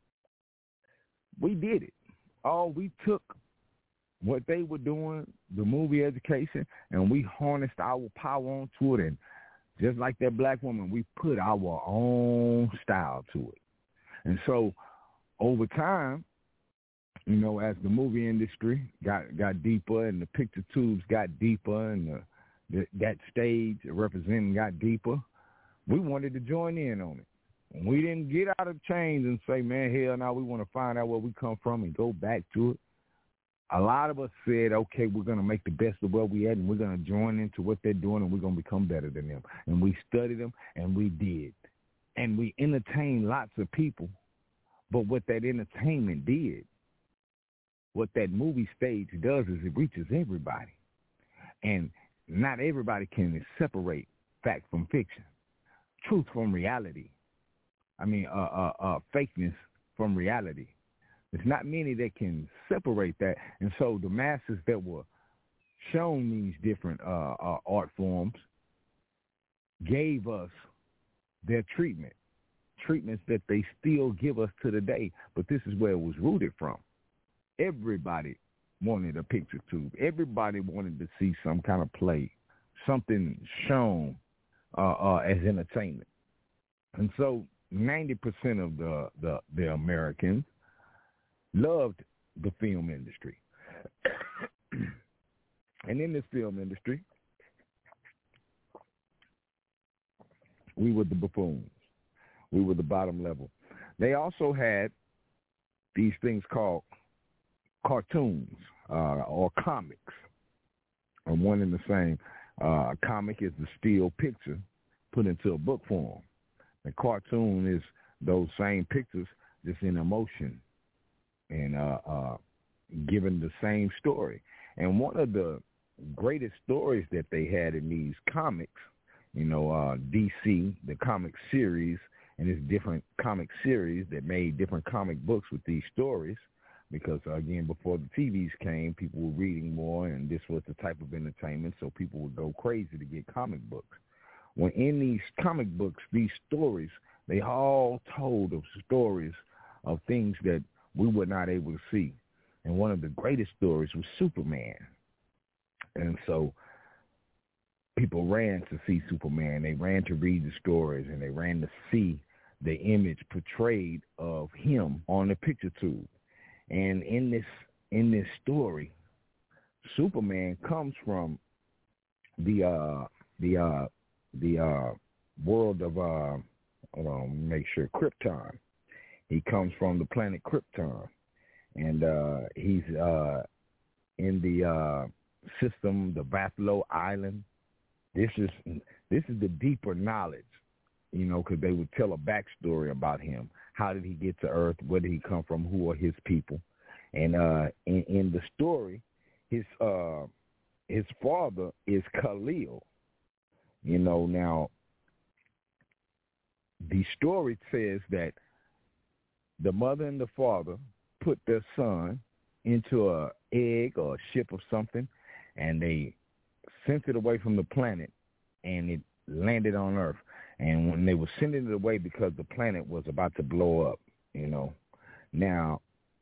we did it. All we took what they were doing, the movie education, and we harnessed our power onto it. And just like that black woman, we put our own style to it. And so over time, you know, as the movie industry got got deeper and the picture tubes got deeper and the, the, that stage representing got deeper, we wanted to join in on it. We didn't get out of chains and say, man, hell no, we want to find out where we come from and go back to it. a lot of us said, okay, we're going to make the best of where we at, and we're going to join into what they're doing, and we're going to become better than them. And we studied them, and we did. And we entertained lots of people. But what that entertainment did, what that movie stage does is it reaches everybody. And not everybody can separate fact from fiction, truth from reality. I mean, uh, uh, uh, fakeness from reality. There's not many that can separate that. And so the masses that were shown these different uh, uh, art forms gave us their treatment, treatments that they still give us to the day. But this is where it was rooted from. Everybody wanted a picture tube. Everybody wanted to see some kind of play, something shown uh, uh, as entertainment. And so ninety percent of the, the, the Americans loved the film industry. And in this film industry, we were the buffoons. We were the bottom level. They also had these things called cartoons uh, or comics, and one and the same. Uh, a comic is the still picture put into a book form. A cartoon is those same pictures just in emotion and uh, uh, given the same story. And one of the greatest stories that they had in these comics, you know, uh, D C, the comic series, and it's different comic series that made different comic books with these stories because, uh, again, before the T Vs came, people were reading more, and this was the type of entertainment, so people would go crazy to get comic books. When in these comic books, these stories, they all told of stories of things that we were not able to see. And one of the greatest stories was Superman. And so people ran to see Superman. They ran to read the stories, and they ran to see the image portrayed of him on the picture tube. And in this in this story, Superman comes from the uh, the uh, the uh, world of uh, hold on, make sure Krypton. He comes from the planet Krypton, and uh, he's uh, in the uh, system, the Vathlo Island. This is this is the deeper knowledge, you know, because they would tell a backstory about him. How did he get to Earth? Where did he come from? Who are his people? And uh, in, in the story, his uh, his father is Kal-El. You know, now the story says that the mother and the father put their son into a egg or a ship or something, and they sent it away from the planet, and it landed on Earth. And when they were sending it away because the planet was about to blow up, you know. Now,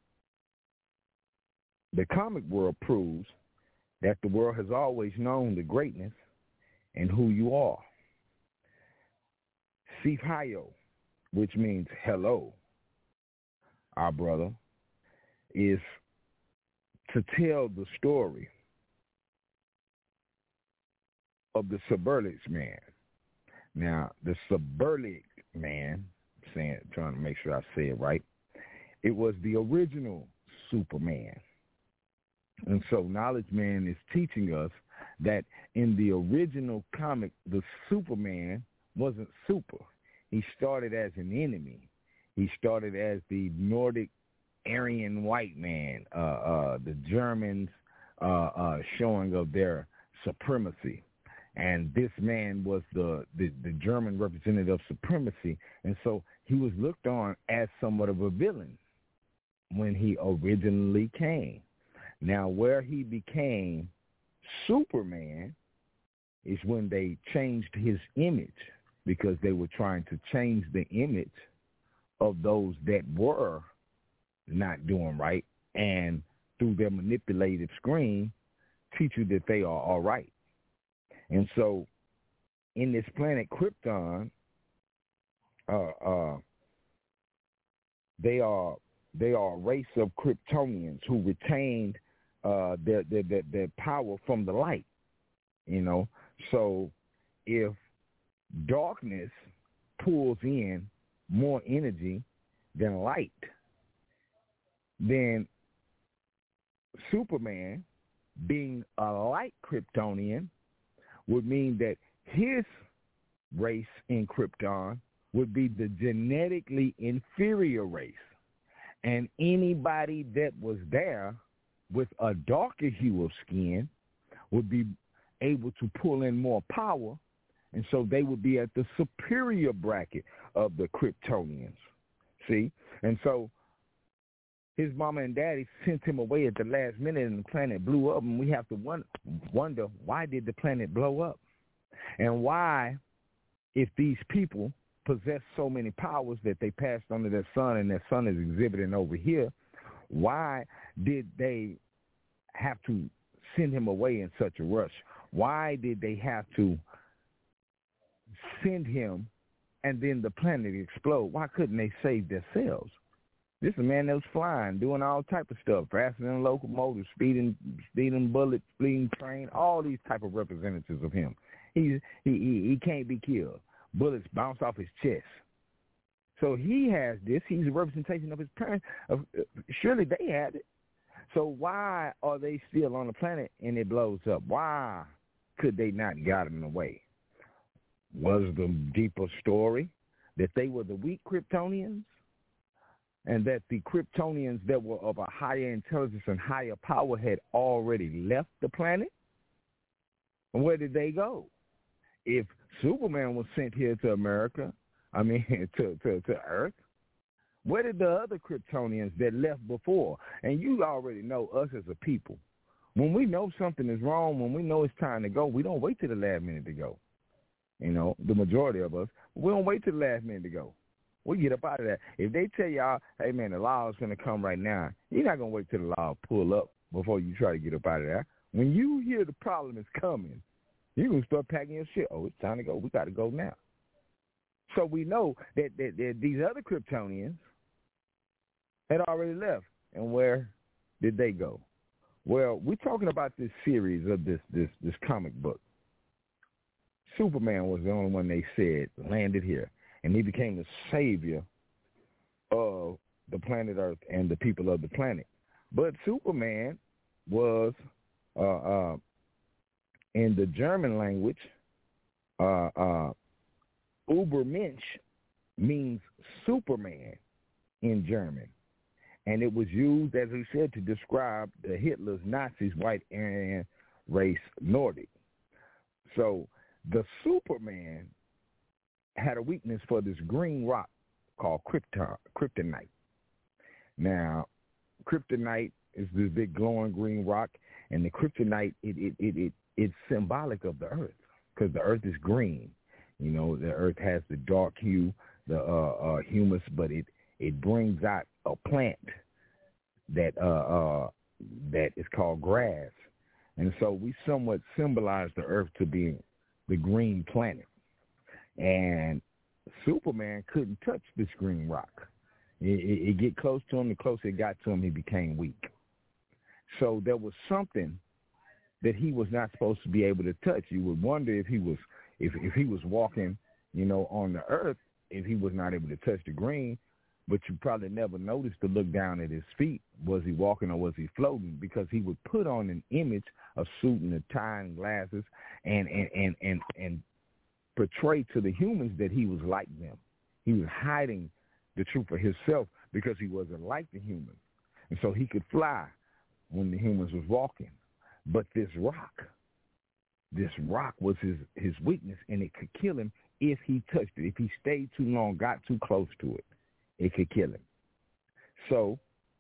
the comic world proves that the world has always known the greatness and who you are. Siphayo, which means hello, our brother, is to tell the story of the Cyberlic man. Now, the Cyberlic man, saying, trying to make sure I say it right, it was the original Superman. And so Knowledge Man is teaching us that in the original comic, the Superman wasn't super. He started as an enemy. He started as the Nordic Aryan white man, uh, uh, the Germans uh, uh, showing of their supremacy. And this man was the, the, the German representative of supremacy. And so he was looked on as somewhat of a villain when he originally came. Now, where he became Superman is when they changed his image, because they were trying to change the image of those that were not doing right, and through their manipulative screen, teach you that they are all right. And so in this planet Krypton, uh, uh, they are they are a race of Kryptonians who retained uh, their, their, their, their power from the light, you know. So if darkness pulls in more energy than light, then Superman, being a light Kryptonian, would mean that his race in Krypton would be the genetically inferior race. And anybody that was there with a darker hue of skin would be able to pull in more power, and so they would be at the superior bracket of the Kryptonians. See? And so his mama and daddy sent him away at the last minute, and the planet blew up, and we have to wonder, wonder why did the planet blow up? And why, if these people possess so many powers that they passed on to their son, and their son is exhibiting over here, why did they have to send him away in such a rush? Why did they have to send him and then the planet explode? Why couldn't they save themselves? This is a man that was flying, doing all type of stuff, faster than locomotives, speeding, speeding bullets, speeding train, all these type of representatives of him. He, he, he, he can't be killed. Bullets bounce off his chest. So he has this. He's a representation of his parents. Of, uh, surely they had it. So why are they still on the planet and it blows up? Why could they not got him away? Was the deeper story that they were the weak Kryptonians, and that the Kryptonians that were of a higher intelligence and higher power had already left the planet? And where did they go? If Superman was sent here to America, I mean, to, to, to Earth, where did the other Kryptonians that left before? And you already know us as a people. When we know something is wrong, when we know it's time to go, we don't wait till the last minute to go. You know, the majority of us, we don't wait till the last minute to go. We get up out of that. If they tell y'all, hey, man, the law is going to come right now, you're not going to wait till the law pull up before you try to get up out of there. When you hear the problem is coming, you're going to start packing your shit. Oh, it's time to go. We got to go now. So we know that, that, that these other Kryptonians had already left. And where did they go? Well, we're talking about this series of this, this, this comic book. Superman was the only one they said landed here, and he became the savior of the planet Earth and the people of the planet. But Superman was, uh, uh, in the German language, uh, uh, Übermensch means Superman in German. And it was used, as we said, to describe the Hitler's Nazis, white Aryan race, Nordic. So the Superman had a weakness for this green rock called krypton, kryptonite. Now, kryptonite is this big glowing green rock, and the kryptonite, it it it, it it's symbolic of the Earth, because the Earth is green. You know, the Earth has the dark hue, the uh, uh, humus, but it, it brings out a plant that uh, uh, that is called grass. And so we somewhat symbolize the Earth to be the green planet. And Superman couldn't touch this green rock. It, it, it get close to him. The closer it got to him, he became weak. So there was something that he was not supposed to be able to touch. You would wonder if he was if if he was walking, you know, on the Earth, if he was not able to touch the green. But you probably never noticed to look down at his feet. Was he walking or was he floating? Because he would put on an image of suit and a tie and glasses and and, and, and, and portray to the humans that he was like them. He was hiding the truth of himself because he wasn't like the humans. And so he could fly when the humans was walking. But this rock, this rock was his, his weakness, and it could kill him if he touched it. If he stayed too long, got too close to it, it could kill him. So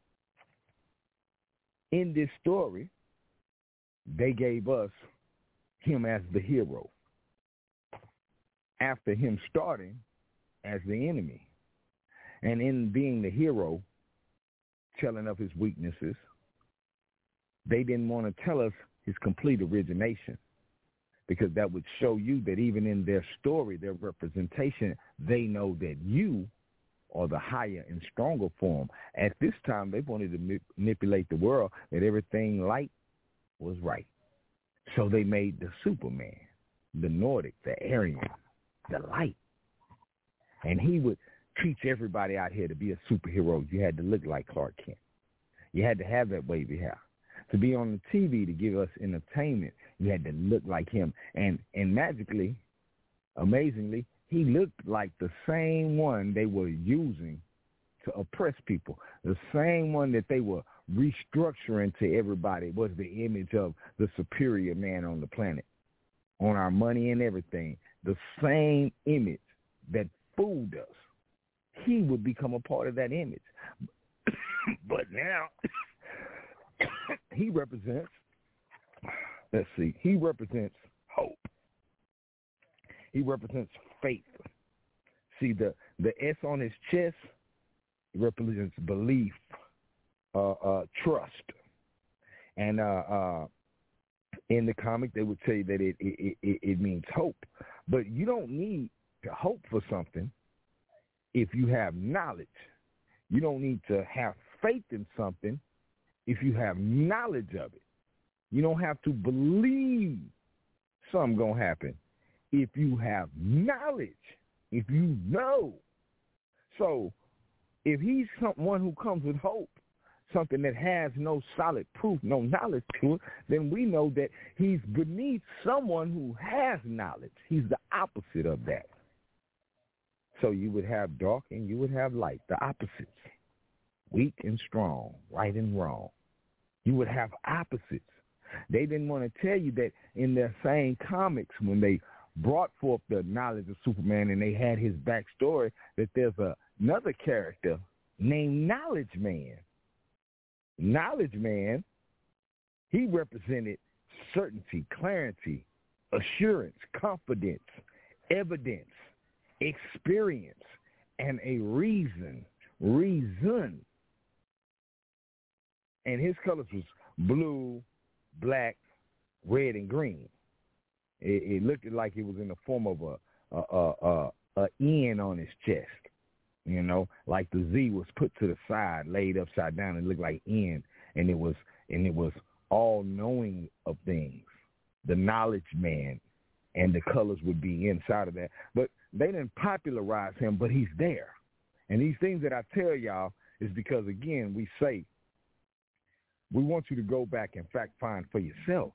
in this story, they gave us him as the hero after him starting as the enemy. And in being the hero, telling of his weaknesses, they didn't want to tell us his complete origination, because that would show you that even in their story, their representation, they know that you or the higher and stronger form. At this time, they wanted to manipulate the world, that everything light was right. So they made the Superman, the Nordic, the Aryan, the light. And he would teach everybody out here to be a superhero. You had to look like Clark Kent. You had to have that wavy hair. To be on the T V to give us entertainment, you had to look like him. And and magically, amazingly, he looked like the same one they were using to oppress people. The same one that they were restructuring to everybody was the image of the superior man on the planet, on our money and everything. The same image that fooled us. He would become a part of that image. But now, he represents, let's see, he represents hope. He represents faith. See, the, the S on his chest represents belief, uh, uh, trust. And uh, uh, in the comic, they would tell you that it, it, it, it means hope. But you don't need to hope for something if you have knowledge. You don't need to have faith in something if you have knowledge of it. You don't have to believe something going to happen if you have knowledge, if you know. So if he's someone who comes with hope, something that has no solid proof, no knowledge to it, then we know that he's beneath someone who has knowledge. He's the opposite of that. So you would have dark and you would have light, the opposites, weak and strong, right and wrong. You would have opposites. They didn't want to tell you that in their same comics when they brought forth the knowledge of Superman and they had his backstory, that there's a, another character named Knowledge Man. Knowledge Man, he represented certainty, clarity, assurance, confidence, evidence, experience, and a reason, reason. And his colors was blue, black, red, and green. It, it looked like it was in the form of a, a, a, a, a N on his chest. You know, like the Z was put to the side, laid upside down, and looked like N, and it was and it was all knowing of things, the knowledge man, and the colors would be inside of that. But they didn't popularize him, but he's there. And these things that I tell y'all is because, again, we say we want you to go back and fact find for yourself.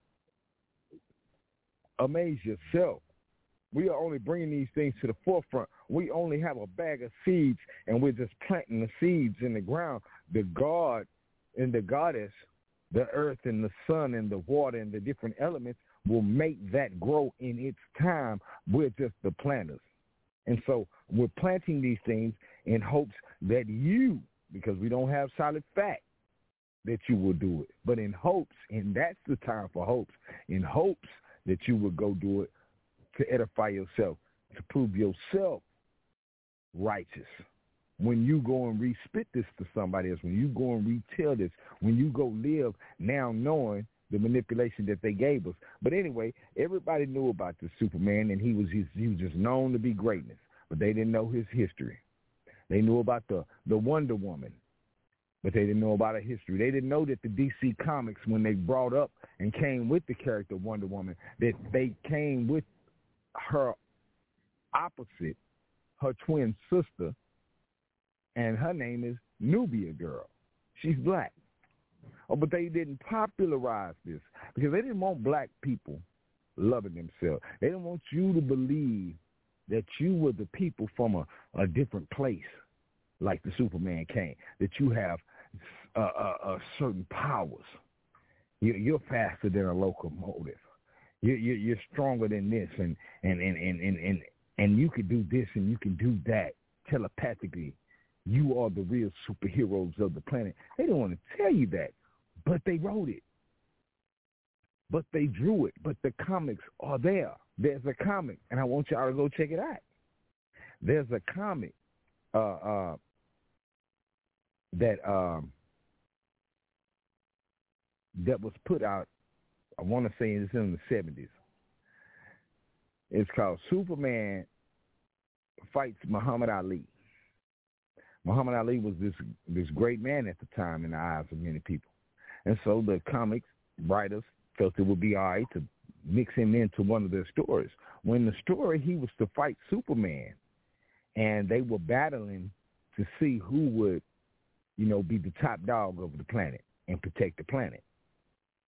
Amaze yourself. We are only bringing these things to the forefront. We only have a bag of seeds, and we're just planting the seeds in the ground. The God and the goddess, the earth and the sun and the water and the different elements will make that grow in its time. We're just the planters. And so we're planting these things in hopes that you, because we don't have solid fact, that you will do it. But in hopes, and that's the time for hopes, in hopes that you will go do it, to edify yourself, to prove yourself righteous. When you go and re-spit this to somebody else, when you go and retell this, when you go live now knowing the manipulation that they gave us. But anyway, everybody knew about the Superman, and he was he, he was just known to be greatness, but they didn't know his history. They knew about the, the Wonder Woman, but they didn't know about her history. They didn't know that the D C Comics, when they brought up and came with the character Wonder Woman, that they came with her opposite, her twin sister, and her name is Nubia Girl. She's black. Oh, but they didn't popularize this because they didn't want black people loving themselves. They didn't want you to believe that you were the people from a, a different place, like the Superman came, that you have uh, uh, uh, certain powers. You're, you're faster than a locomotive. You're, you're, you're stronger than this, and and, and, and, and, and and you can do this and you can do that telepathically. You are the real superheroes of the planet. They don't want to tell you that, but they wrote it. But they drew it. But the comics are there. There's a comic, and I want y'all to go check it out. There's a comic uh, uh, that um, that was put out, I want to say it's in the seventies. It's called Superman Fights Muhammad Ali. Muhammad Ali was this this great man at the time in the eyes of many people. And so the comics writers felt it would be all right to mix him into one of their stories. When the story, he was to fight Superman, and they were battling to see who would, you know, be the top dog over the planet and protect the planet.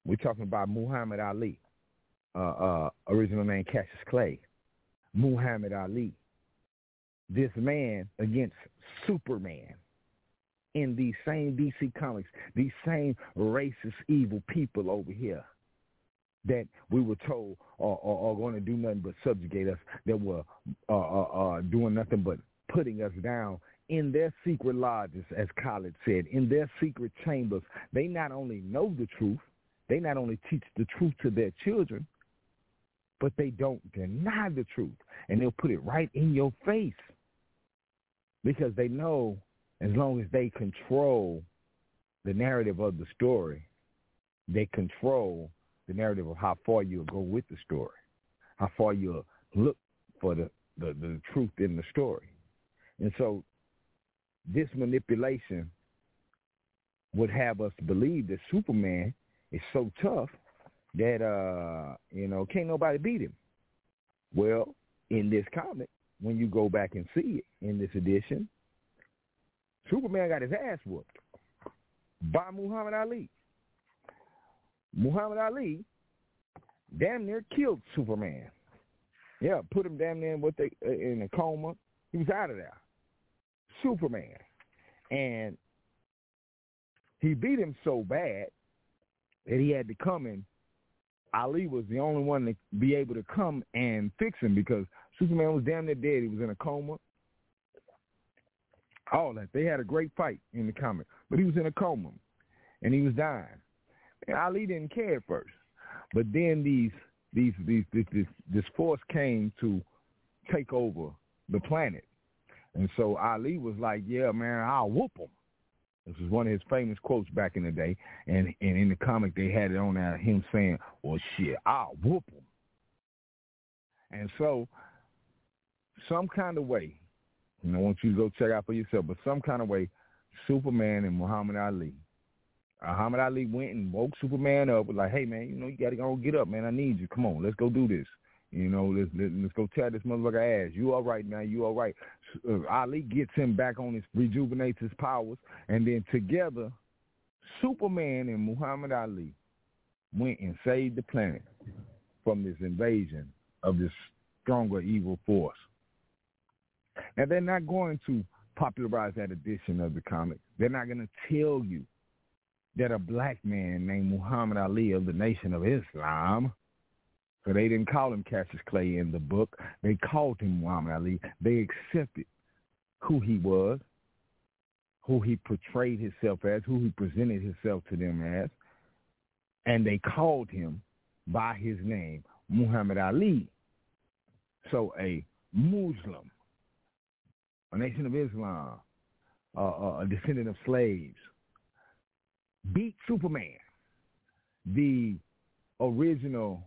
We're talking about Muhammad Ali, uh, uh, original name Cassius Clay. Muhammad Ali. This man against Superman in these same D C comics, these same racist, evil people over here that we were told are, are, are going to do nothing but subjugate us, that were uh, uh, uh, doing nothing but putting us down in their secret lodges, as Khaled said, in their secret chambers. They not only know the truth, they not only teach the truth to their children, but they don't deny the truth. And they'll put it right in your face because they know as long as they control the narrative of the story, they control the narrative of how far you'll go with the story, how far you'll look for the, the, the truth in the story. And so this manipulation would have us believe that Superman is so tough that, uh, you know, can't nobody beat him. Well, in this comic, when you go back and see it in this edition, Superman got his ass whooped by Muhammad Ali. Muhammad Ali damn near killed Superman. Yeah, put him damn near in, what they, uh, in a coma. He was out of there. Superman. And he beat him so bad that he had to come in. Ali was the only one to be able to come and fix him because Superman was damn near dead. He was in a coma. All that. They had a great fight in the comic, but he was in a coma, and he was dying. And Ali didn't care at first, but then these these these this this, this force came to take over the planet, and so Ali was like, "Yeah, man, I'll whoop him." This was one of his famous quotes back in the day, and, and in the comic they had it on there, him saying, "Well, shit, I'll whoop him." And so, some kind of way, and I want you to go check out for yourself, but some kind of way, Superman and Muhammad Ali, Muhammad Ali went and woke Superman up, was like, "Hey, man, you know, you got to go get up, man. I need you. Come on, let's go do this. You know, let's, let's, let's go tear this motherfucker ass. You all right, man? You all right?" Uh, Ali gets him back on his, rejuvenates his powers, and then together, Superman and Muhammad Ali went and saved the planet from this invasion of this stronger evil force. Now, they're not going to popularize that edition of the comic. They're not going to tell you that a black man named Muhammad Ali of the Nation of Islam, so they didn't call him Cassius Clay in the book. They called him Muhammad Ali. They accepted who he was, who he portrayed himself as, who he presented himself to them as, and they called him by his name, Muhammad Ali. So a Muslim, a Nation of Islam, uh, a descendant of slaves, beat Superman, the original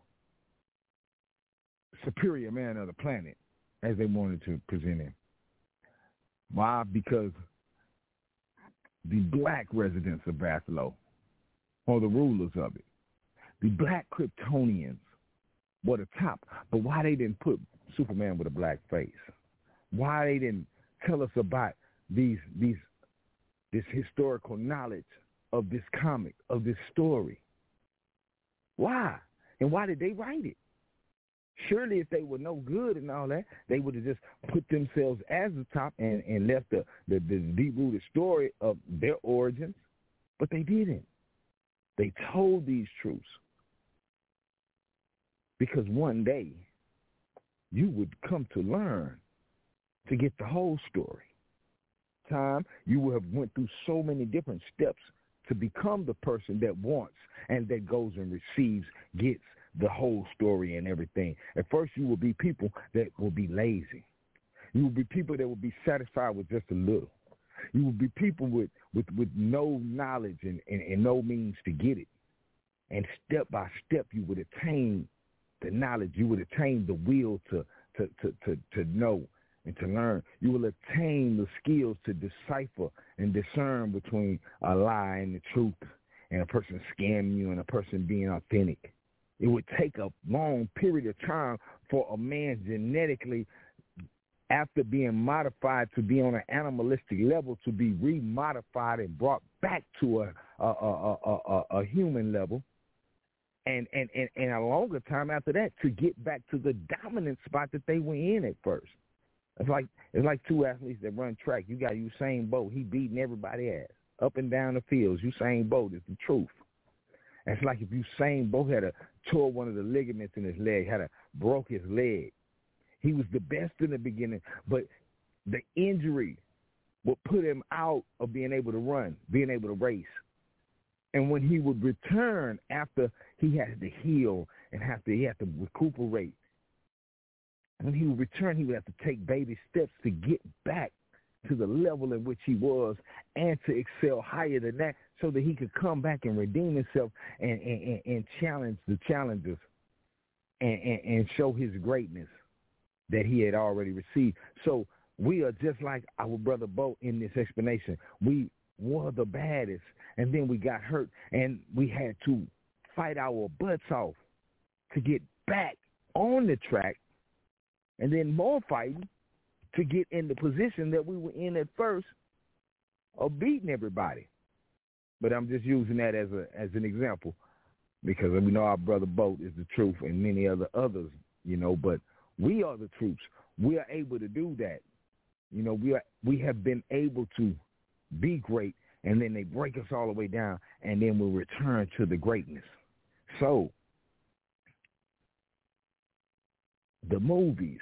superior man of the planet, as they wanted to present him. Why? Because the black residents of Vathlo, or the rulers of it, the black Kryptonians were the top. But why they didn't put Superman with a black face? Why they didn't tell us about these these this historical knowledge of this comic, of this story? Why? And why did they write it? Surely if they were no good and all that, they would have just put themselves as the top and, and left the, the, the deep-rooted story of their origins. But they didn't. They told these truths. Because one day, you would come to learn to get the whole story. Time, you will have went through so many different steps to become the person that wants and that goes and receives, gets the whole story and everything. At first, you will be people that will be lazy. You will be people that will be satisfied with just a little. You will be people with, with, with no knowledge and, and, and no means to get it. And step by step, you would attain the knowledge. You would attain the will to, to, to, to, to know and to learn. You will attain the skills to decipher and discern between a lie and the truth, and a person scamming you and a person being authentic. It would take a long period of time for a man genetically, after being modified to be on an animalistic level, to be remodified and brought back to a a, a, a, a, a human level, and, and, and, and a longer time after that to get back to the dominant spot that they were in at first. It's like it's like two athletes that run track. You got Usain Bolt. He beating everybody ass up and down the fields. Usain Bolt is the truth. It's like if Usain Bolt had a tore one of the ligaments in his leg, had a broke his leg. He was the best in the beginning, but the injury would put him out of being able to run, being able to race. And when he would return after he had to heal and have to, he had to recuperate, when he would return, he would have to take baby steps to get back to the level in which he was and to excel higher than that so that he could come back and redeem himself and, and, and challenge the challengers and, and, and show his greatness that he had already received. So we are just like our brother Bo in this explanation. We were the baddest, and then we got hurt, and we had to fight our butts off to get back on the track, and then more fighting to get in the position that we were in at first of beating everybody. But I'm just using that as a as an example because we know our brother Boat is the truth and many other others, you know, but we are the troops. We are able to do that. You know, we are we have been able to be great, and then they break us all the way down, and then we'll return to the greatness. So the movies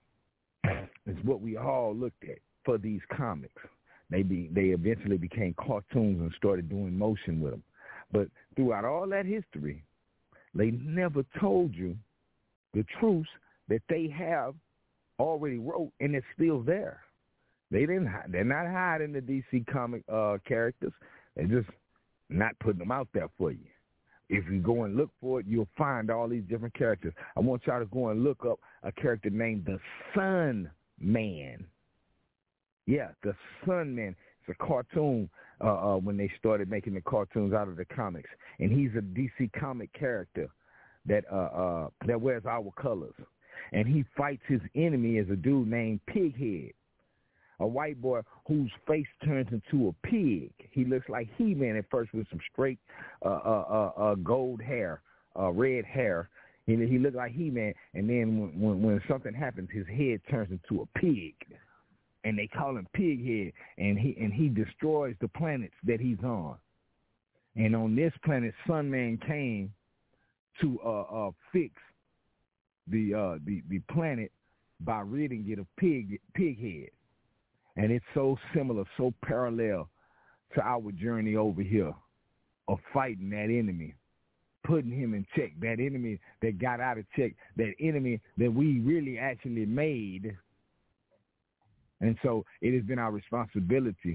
is what we all looked at for these comics. They be, they eventually became cartoons and started doing motion with them. But throughout all that history, they never told you the truths that they have already wrote, and it's still there. They didn't. They're not hiding the D C comic uh, characters. They're just not putting them out there for you. If you go and look for it, you'll find all these different characters. I want y'all to go and look up a character named the Sun Man. Yeah, the Sun Man. It's a cartoon uh, uh, when they started making the cartoons out of the comics. And he's a D C comic character that uh, uh, that wears our colors. And he fights his enemy as a dude named Pighead, a white boy whose face turns into a pig. He looks like He-Man at first with some straight uh, uh, uh, uh, gold hair, uh, red hair. He, he looked like He-Man, and then when, when, when something happens, his head turns into a pig, and they call him Pighead, and he and he destroys the planets that he's on. And on this planet, Sunman came to uh, uh, fix the, uh, the the planet by ridding it of pig pig head. And it's so similar, so parallel to our journey over here of fighting that enemy, putting him in check, that enemy that got out of check, that enemy that we really actually made. And so it has been our responsibility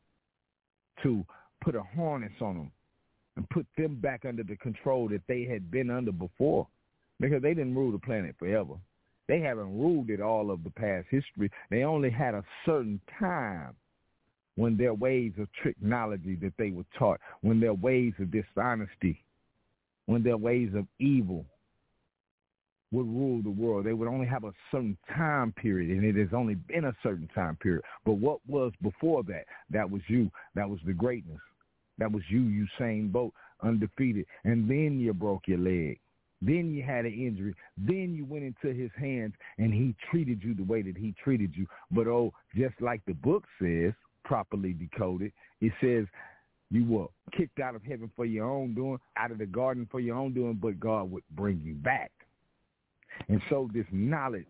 to put a harness on them and put them back under the control that they had been under before, because they didn't rule the planet forever. They haven't ruled it all of the past history. They only had a certain time when their ways of technology that they were taught, when their ways of dishonesty, when their ways of evil would rule the world. They would only have a certain time period, and it has only been a certain time period. But what was before that? That was you. That was the greatness. That was you, Usain Bolt, undefeated. And then you broke your leg. Then you had an injury. Then you went into his hands, and he treated you the way that he treated you. But, oh, just like the book says, properly decoded, it says you were kicked out of heaven for your own doing, out of the garden for your own doing, but God would bring you back. And so this knowledge,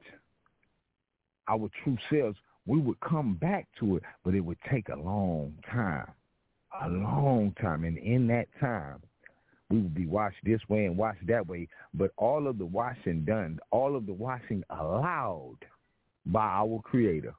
our true selves, we would come back to it, but it would take a long time, a long time. And in that time, we would be washed this way and washed that way, but all of the washing done, all of the washing allowed by our Creator.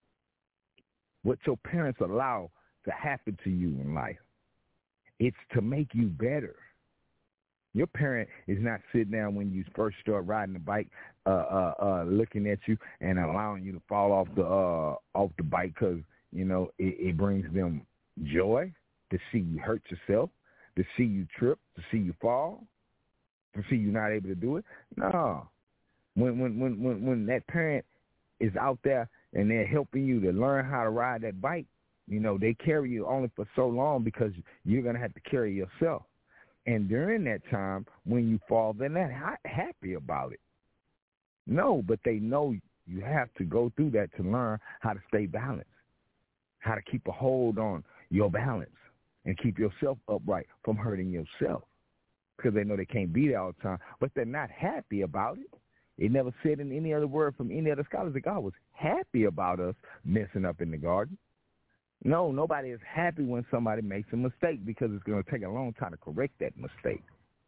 What your parents allow to happen to you in life, it's to make you better. Your parent is not sitting down when you first start riding the bike, uh, uh, uh, looking at you and allowing you to fall off the uh, off the bike because, you know, it, it brings them joy to see you hurt yourself, to see you trip, to see you fall, to see you not able to do it. No. When when when when, when that parent is out there and they're helping you to learn how to ride that bike, you know, they carry you only for so long because you're going to have to carry yourself. And during that time, when you fall, they're not ha- happy about it. No, but they know you have to go through that to learn how to stay balanced, how to keep a hold on your balance and keep yourself upright from hurting yourself, because they know they can't be there all the time, but they're not happy about it. It never said in any other word from any other scholars that God was happy about us messing up in the garden. No, nobody is happy when somebody makes a mistake, because it's going to take a long time to correct that mistake.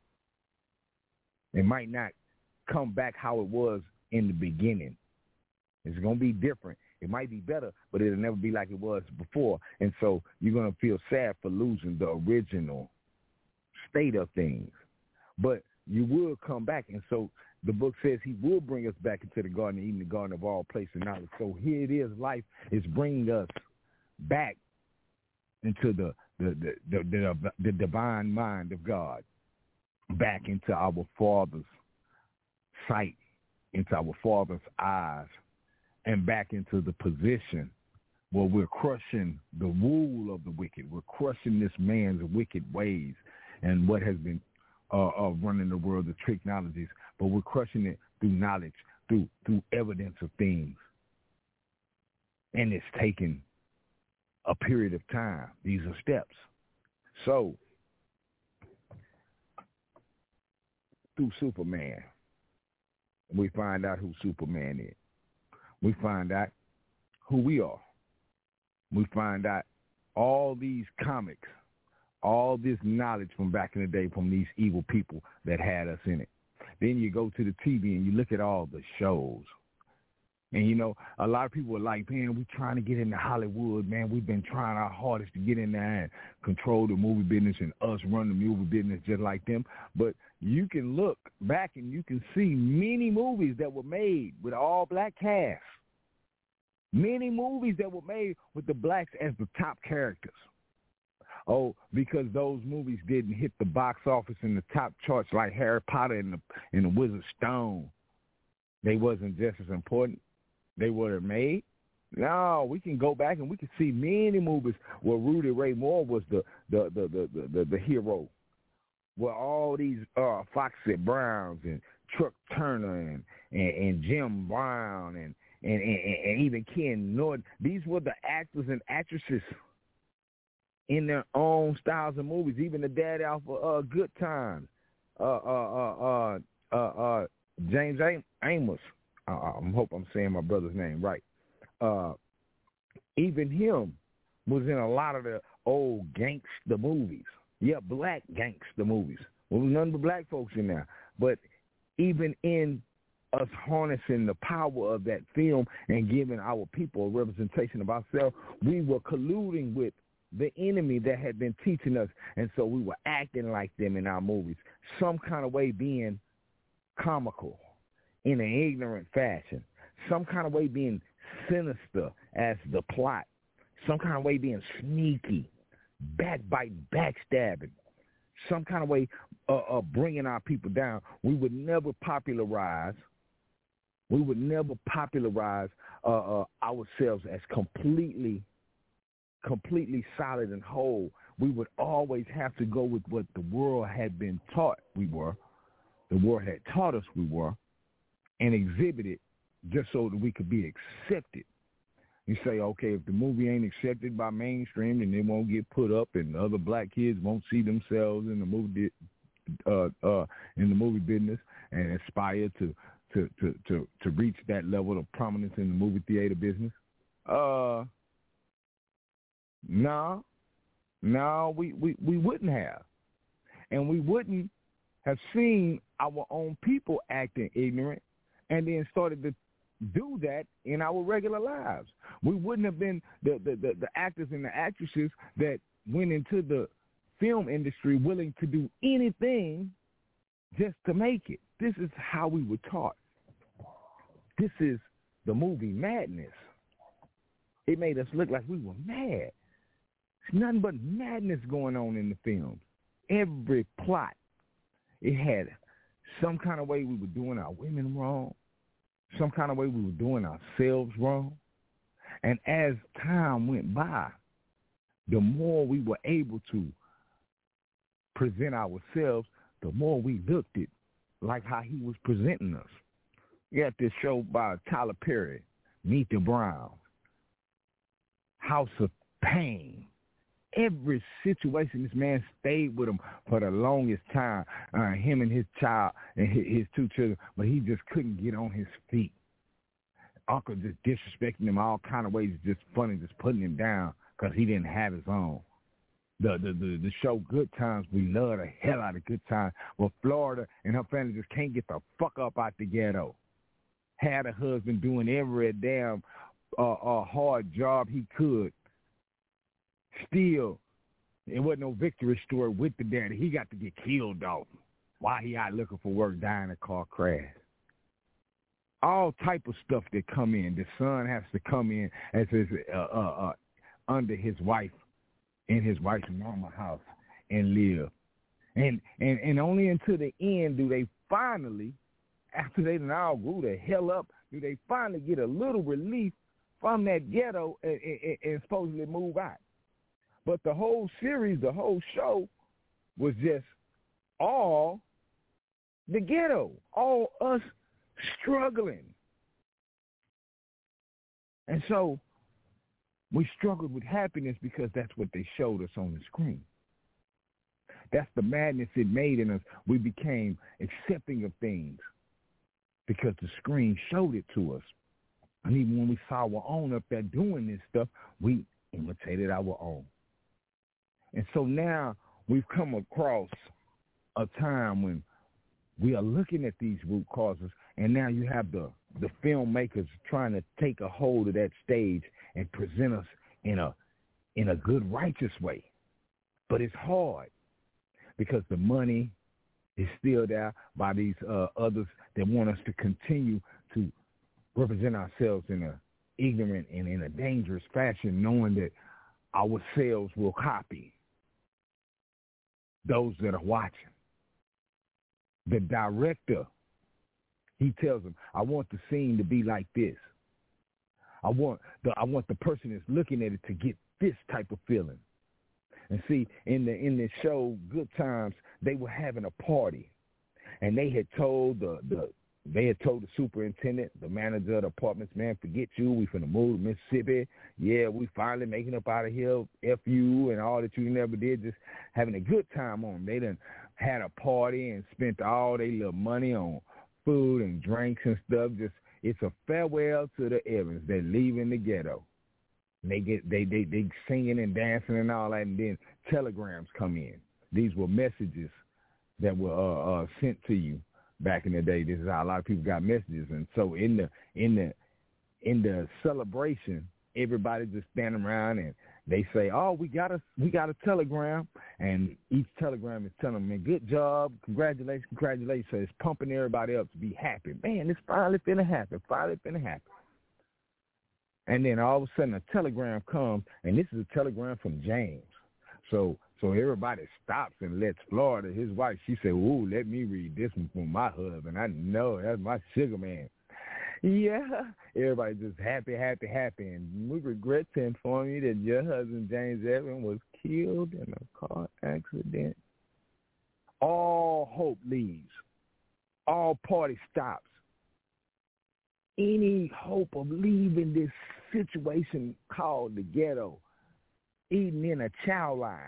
It might not come back how it was in the beginning. It's going to be different. It might be better, but it'll never be like it was before. And so you're going to feel sad for losing the original state of things. But you will come back. And so the book says he will bring us back into the Garden of Eden, the garden of all place and knowledge. So here it is. Life is bringing us back into the the, the, the, the, the divine mind of God, back into our Father's sight, into our Father's eyes, and back into the position where we're crushing the rule of the wicked. We're crushing this man's wicked ways and what has been uh, uh, running the world, the technologies, but we're crushing it through knowledge, through through evidence of things. And it's taken a period of time. These are steps. So, through Superman, we find out who Superman is. We find out who we are. We find out all these comics, all this knowledge from back in the day from these evil people that had us in it. Then you go to the T V and you look at all the shows. And, you know, a lot of people are like, man, we're trying to get into Hollywood, man. We've been trying our hardest to get in there and control the movie business and us run the movie business just like them. But you can look back and you can see many movies that were made with all black cast. Many movies that were made with the blacks as the top characters. Oh, because those movies didn't hit the box office in the top charts like Harry Potter and the, and the Wizard Stone. They wasn't just as important. They were made. No, we can go back and we can see many movies where Rudy Ray Moore was the the the the, the, the, the hero, where all these uh, Foxy Browns and Chuck Turner and, and, and Jim Brown and and, and and even Ken Norton, these were the actors and actresses in their own styles of movies. Even the dad out for uh, Good Times, uh, uh, uh, uh, uh, James Amos. I hope I'm saying my brother's name right. Uh, even him was in a lot of the old gangster movies. Yeah, black gangster movies. Well, none but black folks in there. But even in us harnessing the power of that film and giving our people a representation of ourselves, we were colluding with the enemy that had been teaching us. And so we were acting like them in our movies, some kind of way being comical in an ignorant fashion, some kind of way being sinister as the plot, some kind of way being sneaky, backbiting, backstabbing, some kind of way uh, uh, bringing our people down. We would never popularize, we would never popularize uh, uh, ourselves as completely, completely solid and whole. We would always have to go with what the world had been taught we were, the world had taught us we were, and exhibit it just so that we could be accepted. You say, okay, if the movie ain't accepted by mainstream, then it won't get put up, and other black kids won't see themselves in the movie, uh, uh, in the movie business, and aspire to to to to to reach that level of prominence in the movie theater business. Uh, no, no, we, we we wouldn't have, and we wouldn't have seen our own people acting ignorant, and then started to do that in our regular lives. We wouldn't have been the, the, the, the actors and the actresses that went into the film industry willing to do anything just to make it. This is how we were taught. This is the movie madness. It made us look like we were mad. There's nothing but madness going on in the films. Every plot, it had some kind of way we were doing our women wrong, some kind of way we were doing ourselves wrong. And as time went by, the more we were able to present ourselves, the more we looked at like how he was presenting us. You got this show by Tyler Perry, Meet the Browns, House of Pain. Every situation, this man stayed with him for the longest time, uh, him and his child and his, his two children, but he just couldn't get on his feet. Uncle just disrespecting him all kind of ways, just funny, just putting him down because he didn't have his own. The, the the the show Good Times, we love the hell out of Good Times. Well, Florida and her family just can't get the fuck up out the ghetto. Had a husband doing every damn uh, uh, hard job he could. Still, it wasn't no victory story with the daddy. He got to get killed off while he out looking for work, dying in a car crash. All type of stuff that come in. The son has to come in as his uh, uh, uh, under his wife in his wife's normal house and live. And, and and only until the end do they finally, after they done all grew the hell up, do they finally get a little relief from that ghetto and, and, and supposedly move out. But the whole series, the whole show was just all the ghetto, all us struggling. And so we struggled with happiness because that's what they showed us on the screen. That's the madness it made in us. We became accepting of things because the screen showed it to us. And even when we saw our own up there doing this stuff, we imitated our own. And so now we've come across a time when we are looking at these root causes, and now you have the, the filmmakers trying to take a hold of that stage and present us in a in a good, righteous way. But it's hard because the money is still there by these uh, others that want us to continue to represent ourselves in a ignorant and in a dangerous fashion, knowing that our sales will copy those that are watching. The director, he tells them, I want the scene to be like this. I want the I want the person that's looking at it to get this type of feeling. And see, in the in the show Good Times, they were having a party, and they had told the the they had told the superintendent, the manager of the apartments, man, forget you. We finna move to Mississippi. Yeah, we finally making up out of here. F you and all that you never did, just having a good time on them. They done had a party and spent all their little money on food and drinks and stuff. Just it's a farewell to the Evans. They're leaving the ghetto. And they get they they they singing and dancing and all that, and then telegrams come in. These were messages that were uh, uh, sent to you back in the day. This is how a lot of people got messages. And so in the in the in the celebration, everybody just standing around and they say, "Oh, we got a we got a telegram," and each telegram is telling them, "Man, good job, congratulations, congratulations." So it's pumping everybody up to be happy. Man, it's finally finna happen. Finally finna happen. And then all of a sudden a telegram comes, and this is a telegram from James. So so everybody stops and lets Florida, his wife, she said, "Ooh, let me read this one from my husband. I know that's my sugar man." Yeah, everybody just happy, happy, happy. And we regret to inform you that your husband, James Evans, was killed in a car accident. All hope leaves. All party stops. Any hope of leaving this situation called the ghetto, eating in a chow line,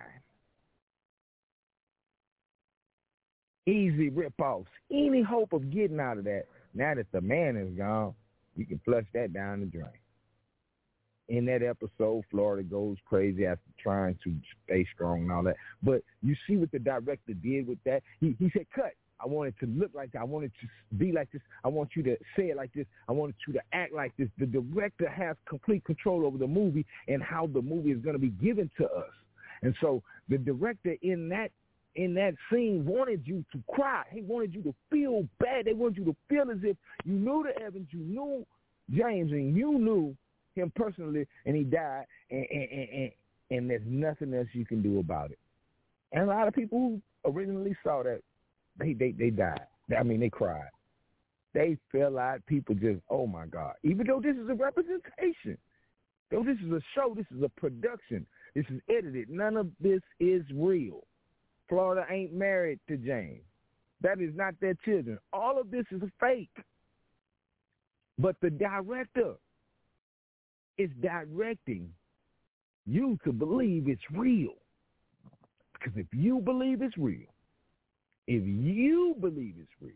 easy rip-offs, any hope of getting out of that, now that the man is gone, you can flush that down the drain. In that episode, Florida goes crazy after trying to stay strong and all that. But you see what the director did with that? He, he said, cut. I want it to look like that. I want it to be like this. I want you to say it like this. I want you to act like this. The director has complete control over the movie and how the movie is going to be given to us. And so the director in that in that scene wanted you to cry. He wanted you to feel bad. They wanted you to feel as if you knew the Evans, you knew James, and you knew him personally, and he died, and, and, and, and, and there's nothing else you can do about it. And a lot of people who originally saw that, They, they they died. I mean, they cried. They fell out. People just, oh, my God. Even though this is a representation, though this is a show, this is a production, this is edited, none of this is real. Florida ain't married to James. That is not their children. All of this is a fake. But the director is directing you to believe it's real. Because if you believe it's real, if you believe it's real,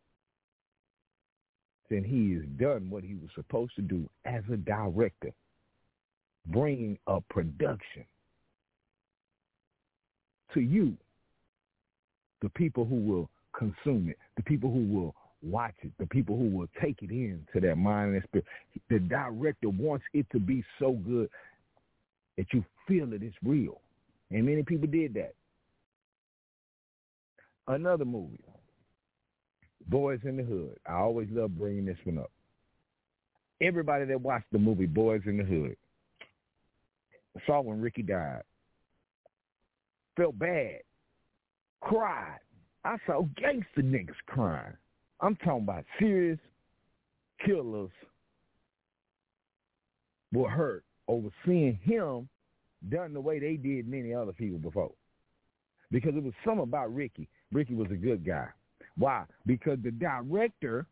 then he has done what he was supposed to do as a director, bringing a production to you, the people who will consume it, the people who will watch it, the people who will take it into their mind and spirit. The director wants it to be so good that you feel that it's real. And many people did that. Another movie, Boys in the Hood. I always love bringing this one up. Everybody that watched the movie Boys in the Hood saw when Ricky died, felt bad, cried. I saw gangster niggas crying. I'm talking about serious killers were hurt over seeing him done the way they did many other people before. Because it was something about Ricky. Ricky was a good guy. Why? Because the director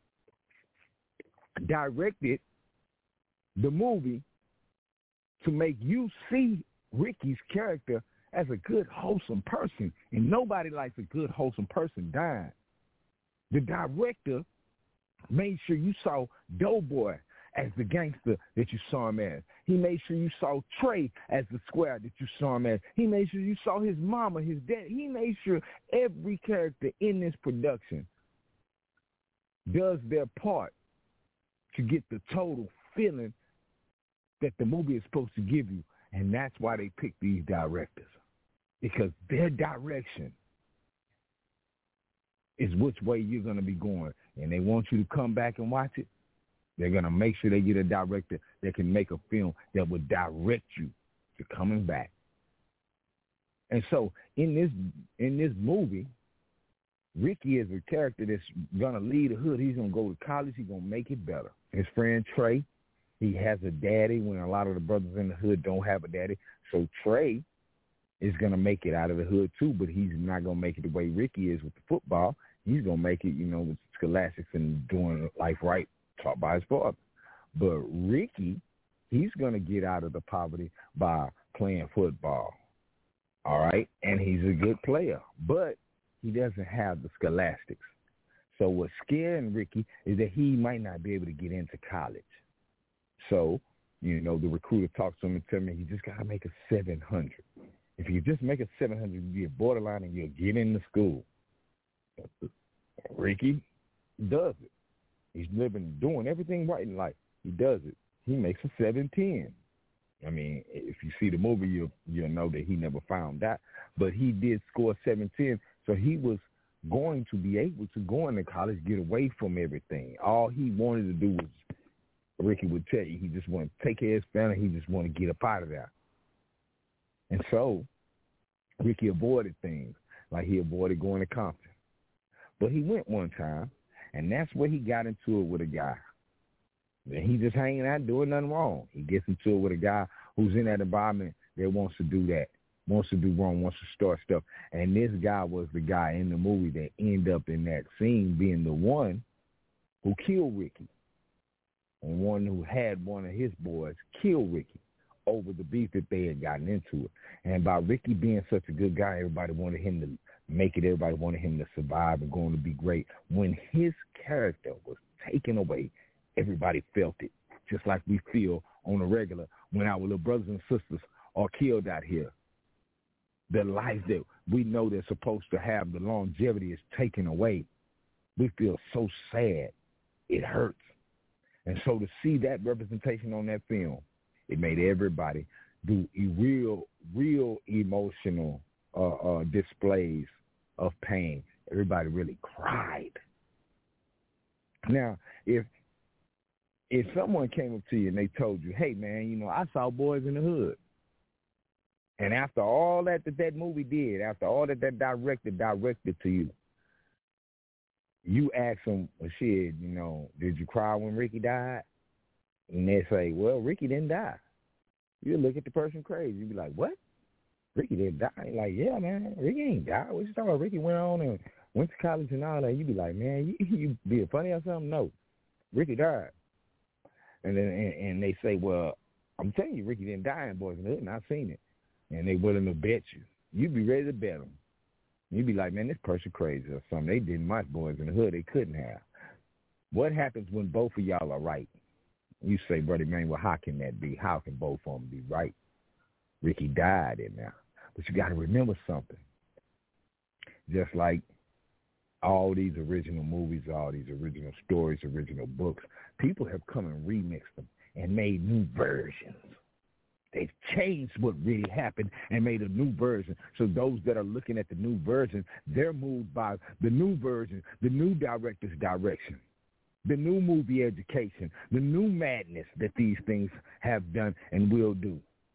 directed the movie to make you see Ricky's character as a good, wholesome person. And nobody likes a good, wholesome person dying. The director made sure you saw Doughboy as the gangster that you saw him as. He made sure you saw Trey as the square that you saw him as. He made sure you saw his mama, his dad. He made sure every character in this production does their part to get the total feeling that the movie is supposed to give you. And that's why they pick these directors, because their direction is which way you're going to be going. And they want you to come back and watch it. They're going to make sure they get a director that can make a film that will direct you to coming back. And so in this in this movie, Ricky is a character that's going to lead the hood. He's going to go to college. He's going to make it better. His friend Trey, he has a daddy when a lot of the brothers in the hood don't have a daddy. So Trey is going to make it out of the hood too, but he's not going to make it the way Ricky is with the football. He's going to make it, you know, with scholastics and doing life right, taught by his father. But Ricky, he's going to get out of the poverty by playing football, all right? And he's a good player, but he doesn't have the scholastics. So what's scaring Ricky is that he might not be able to get into college. So, you know, the recruiter talks to him and tells him he just got to make a seven hundred. If you just make a seven hundred, you'll be a borderline and you'll get into school. Ricky does it. He's living, doing everything right in life. He does it. He makes a seven ten. I mean, if you see the movie, you'll, you'll know that he never found that. But he did score seven ten, so he was going to be able to go into college, get away from everything. All he wanted to do was, Ricky would tell you, he just wanted to take care of his family. He just wanted to get up out of there. And so Ricky avoided things, like he avoided going to Compton. But he went one time, and that's where he got into it with a guy. And he just hanging out doing nothing wrong. He gets into it with a guy who's in that environment that wants to do that, wants to do wrong, wants to start stuff. And this guy was the guy in the movie that ended up in that scene being the one who killed Ricky, and one who had one of his boys kill Ricky over the beef that they had gotten into it. And by Ricky being such a good guy, everybody wanted him to make it. Everybody wanted him to survive and going to be great. When his character was taken away, everybody felt it, just like we feel on a regular when our little brothers and sisters are killed out here. The life that we know they're supposed to have, the longevity, is taken away. We feel so sad. It hurts. And so to see that representation on that film, it made everybody do real, real emotional uh, uh, displays of pain. Everybody really cried. Now, if if someone came up to you and they told you, hey, man, you know, I saw Boys in the Hood, and after all that that, that movie did, after all that that director directed to you, you ask them, well, shit, you know, did you cry when Ricky died? And they say, well, Ricky didn't die. You look at the person crazy. You be like, what? Ricky didn't die. Like, yeah, man, Ricky ain't died. What you talking about? Ricky went on and went to college and all that. You be like, man, you, you being funny or something? No, Ricky died. And then and, and they say, well, I'm telling you, Ricky didn't die in Boys in the Hood, and I've seen it. And they willing to bet you. You'd be ready to bet them. You'd be like, man, this person crazy or something. They didn't watch Boys in the Hood. They couldn't have. What happens when both of y'all are right? You say, Brother Man, well, how can that be? How can both of them be right? Ricky died in there. But you got to remember something. Just like all these original movies, all these original stories, original books, people have come and remixed them and made new versions. They've changed what really happened and made a new version. So those that are looking at the new version, they're moved by the new version, the new director's direction, the new movie education, the new madness that these things have done and will do.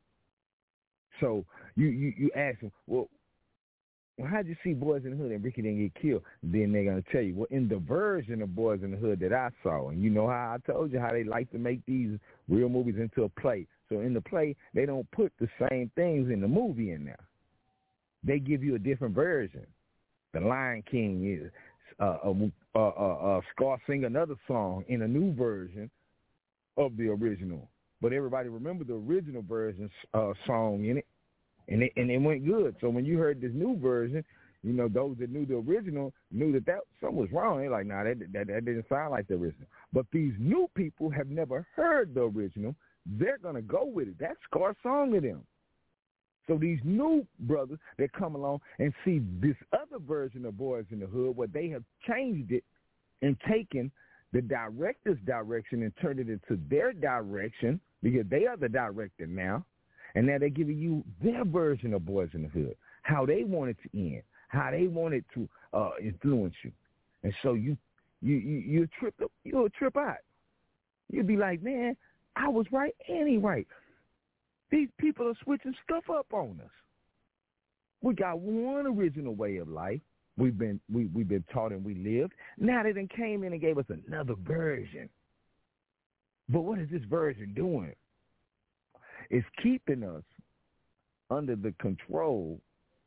So you, you, you ask them, well, well, how'd you see Boys in the Hood and Ricky didn't get killed? Then they're going to tell you, well, in the version of Boys in the Hood that I saw, and you know how I told you how they like to make these real movies into a play. So in the play, they don't put the same things in the movie in there. They give you a different version. The Lion King is uh, uh, uh, uh, Scar sing another song in a new version of the original. But everybody remember the original version uh, song in it. And it, and it went good. So when you heard this new version, you know, those that knew the original knew that, that something was wrong. They're like, nah, that, that, that didn't sound like the original. But these new people have never heard the original. They're going to go with it. That's Scar's song to them. So these new brothers that come along and see this other version of Boys in the Hood where they have changed it and taken the director's direction and turned it into their direction because they are the director now. And now they're giving you their version of Boys in the Hood, how they want it to end, how they want it to uh, influence you. And so you you you you trip you'll trip out. You'll be like, man, I was right and he right. These people are switching stuff up on us. We got one original way of life. We've been we we've been taught and we lived. Now they done came in and gave us another version. But what is this version doing? It's keeping us under the control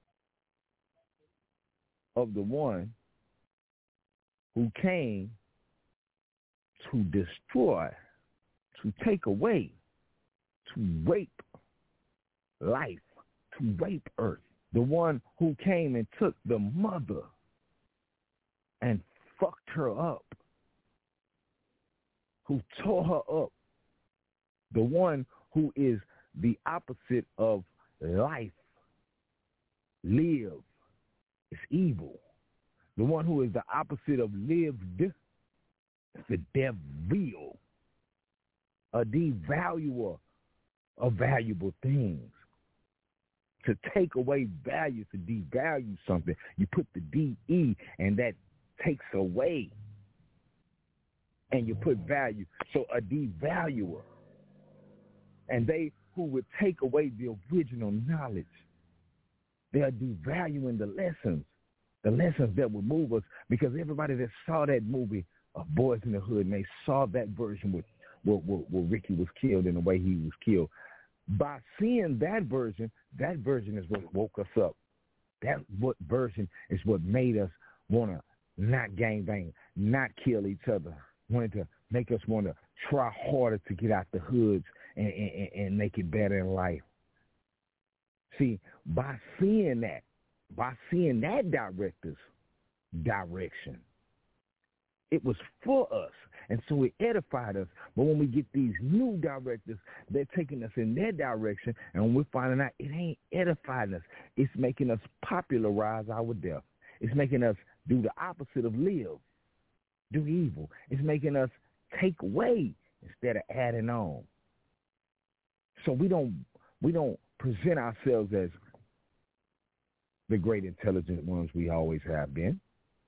of the one who came to destroy, to take away, to rape life, to rape earth. The one who came and took the mother and fucked her up, who tore her up. The one who is the opposite of life, live, is evil. The one who is the opposite of lived is the devil, a devaluer of valuable things. To take away value, to devalue something, you put the D E and that takes away. And you put value. So a devaluer. And they who would take away the original knowledge, they are devaluing the lessons, the lessons that would move us, because everybody that saw that movie of Boys in the Hood, and they saw that version where, where, where, where Ricky was killed and the way he was killed. By seeing that version, that version is what woke us up. That what version is what made us want to not gangbang, not kill each other, wanted to make us want to try harder to get out the hoods and, and, and make it better in life. See, by seeing that, by seeing that director's direction, it was for us, and so it edified us. But when we get these new directors, they're taking us in their direction, and we're finding out it ain't edifying us. It's making us popularize our death. It's making us do the opposite of live, do evil. It's making us take away instead of adding on. So we don't we don't present ourselves as the great intelligent ones we always have been.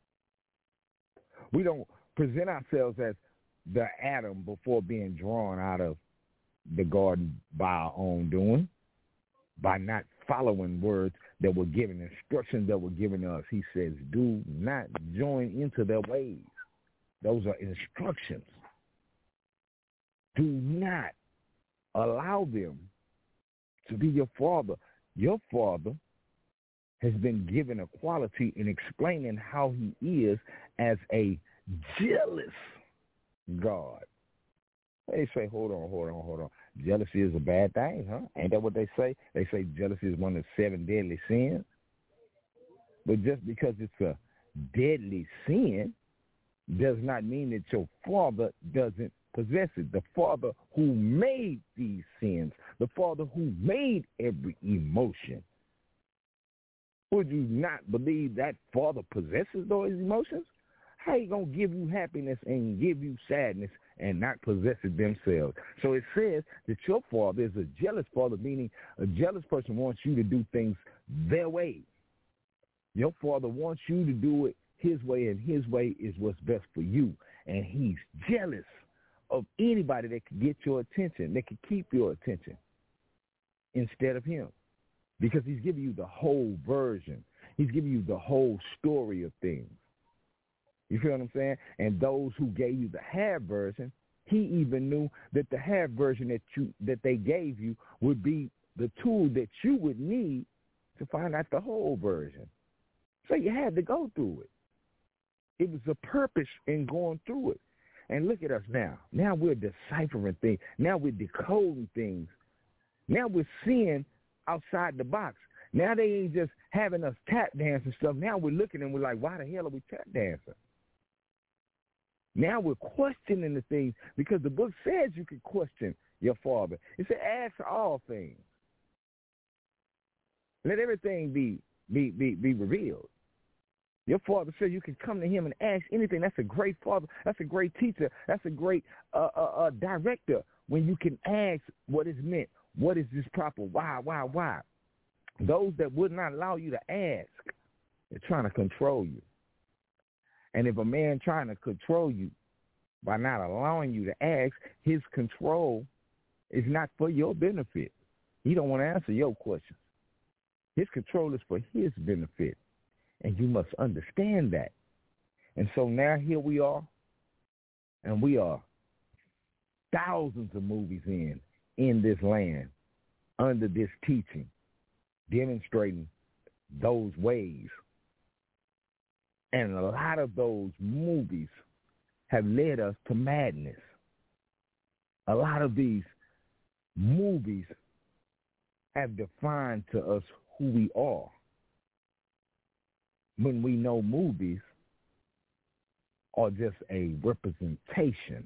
We don't present ourselves as the Adam before being drawn out of the garden by our own doing, by not following words that were given, instructions that were given to us. He says, do not join into their ways. Those are instructions. Do not allow them to be your father. Your Father has been given a quality in explaining how he is as a jealous God. They say, hold on, hold on, hold on. Jealousy is a bad thing, huh? Ain't that what they say? They say jealousy is one of the seven deadly sins. But just because it's a deadly sin does not mean that your Father doesn't possess it. The Father who made these sins, the Father who made every emotion, would you not believe that Father possesses those emotions? How you going to give you happiness and give you sadness and not possess it themselves? So it says that your Father is a jealous Father, meaning a jealous person wants you to do things their way. Your Father wants you to do it his way, and his way is what's best for you. And he's jealous of anybody that can get your attention, that can keep your attention instead of him, because he's giving you the whole version. He's giving you the whole story of things. You feel what I'm saying? And those who gave you the half version, he even knew that the half version that you that they gave you would be the tool that you would need to find out the whole version. So you had to go through it. It was a purpose in going through it. And look at us now. Now we're deciphering things. Now we're decoding things. Now we're seeing outside the box. Now they ain't just having us tap dance and stuff. Now we're looking and we're like, why the hell are we tap dancing? Now we're questioning the things because the book says you can question your Father. It said, ask all things. Let everything be be be, be revealed. Your Father said you can come to him and ask anything. That's a great Father. That's a great teacher. That's a great uh, uh, uh, director when you can ask what is meant. What is this proper? Why, why, why? Those that would not allow you to ask, they're trying to control you. And if a man trying to control you by not allowing you to ask, his control is not for your benefit. He don't want to answer your questions. His control is for his benefit. And you must understand that. And so now here we are, and we are thousands of movies in, in this land, under this teaching, demonstrating those ways. And a lot of those movies have led us to madness. A lot of these movies have defined to us who we are. When we know movies are just a representation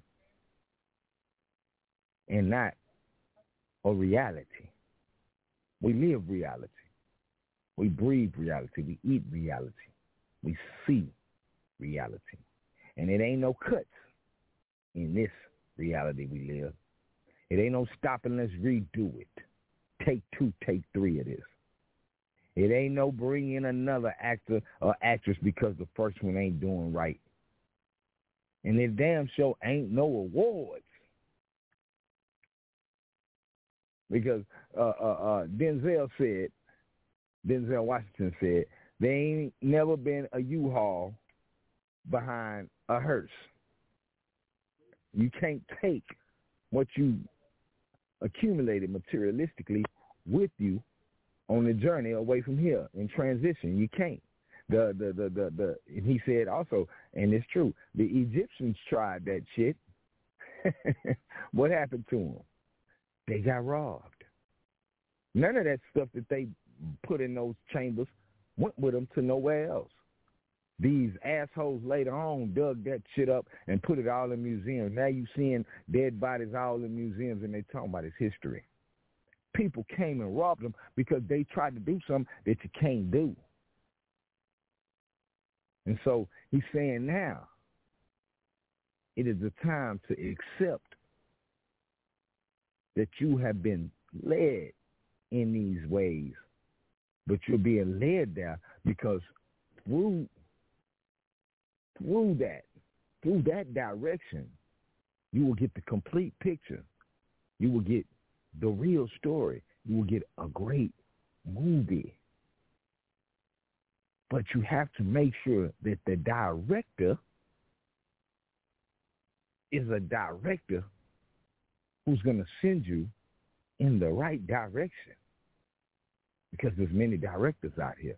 and not a reality. We live reality. We breathe reality. We eat reality. We see reality. And it ain't no cuts in this reality we live. It ain't no stopping, let's redo it. Take two, take three of this. It ain't no bring in another actor or actress because the first one ain't doing right. And it damn sure ain't no awards. Because uh, uh, uh, Denzel said, Denzel Washington said, there ain't never been a U-Haul behind a hearse. You can't take what you accumulated materialistically with you on the journey away from here in transition. You can't. The the the the, the and he said also, and it's true, the Egyptians tried that shit. What happened to them? They got robbed. None of that stuff that they put in those chambers went with them to nowhere else. These assholes later on dug that shit up and put it all in museums. Now you seeing dead bodies all in museums, and they talking about its history. People came and robbed them because they tried to do something that you can't do. And so he's saying now, it is the time to accept that you have been led in these ways, but you're being led there because through, through that, through that direction, you will get the complete picture. You will get the real story. You will get a great movie. But you have to make sure that the director is a director who's going to send you in the right direction. because there's many directors out here.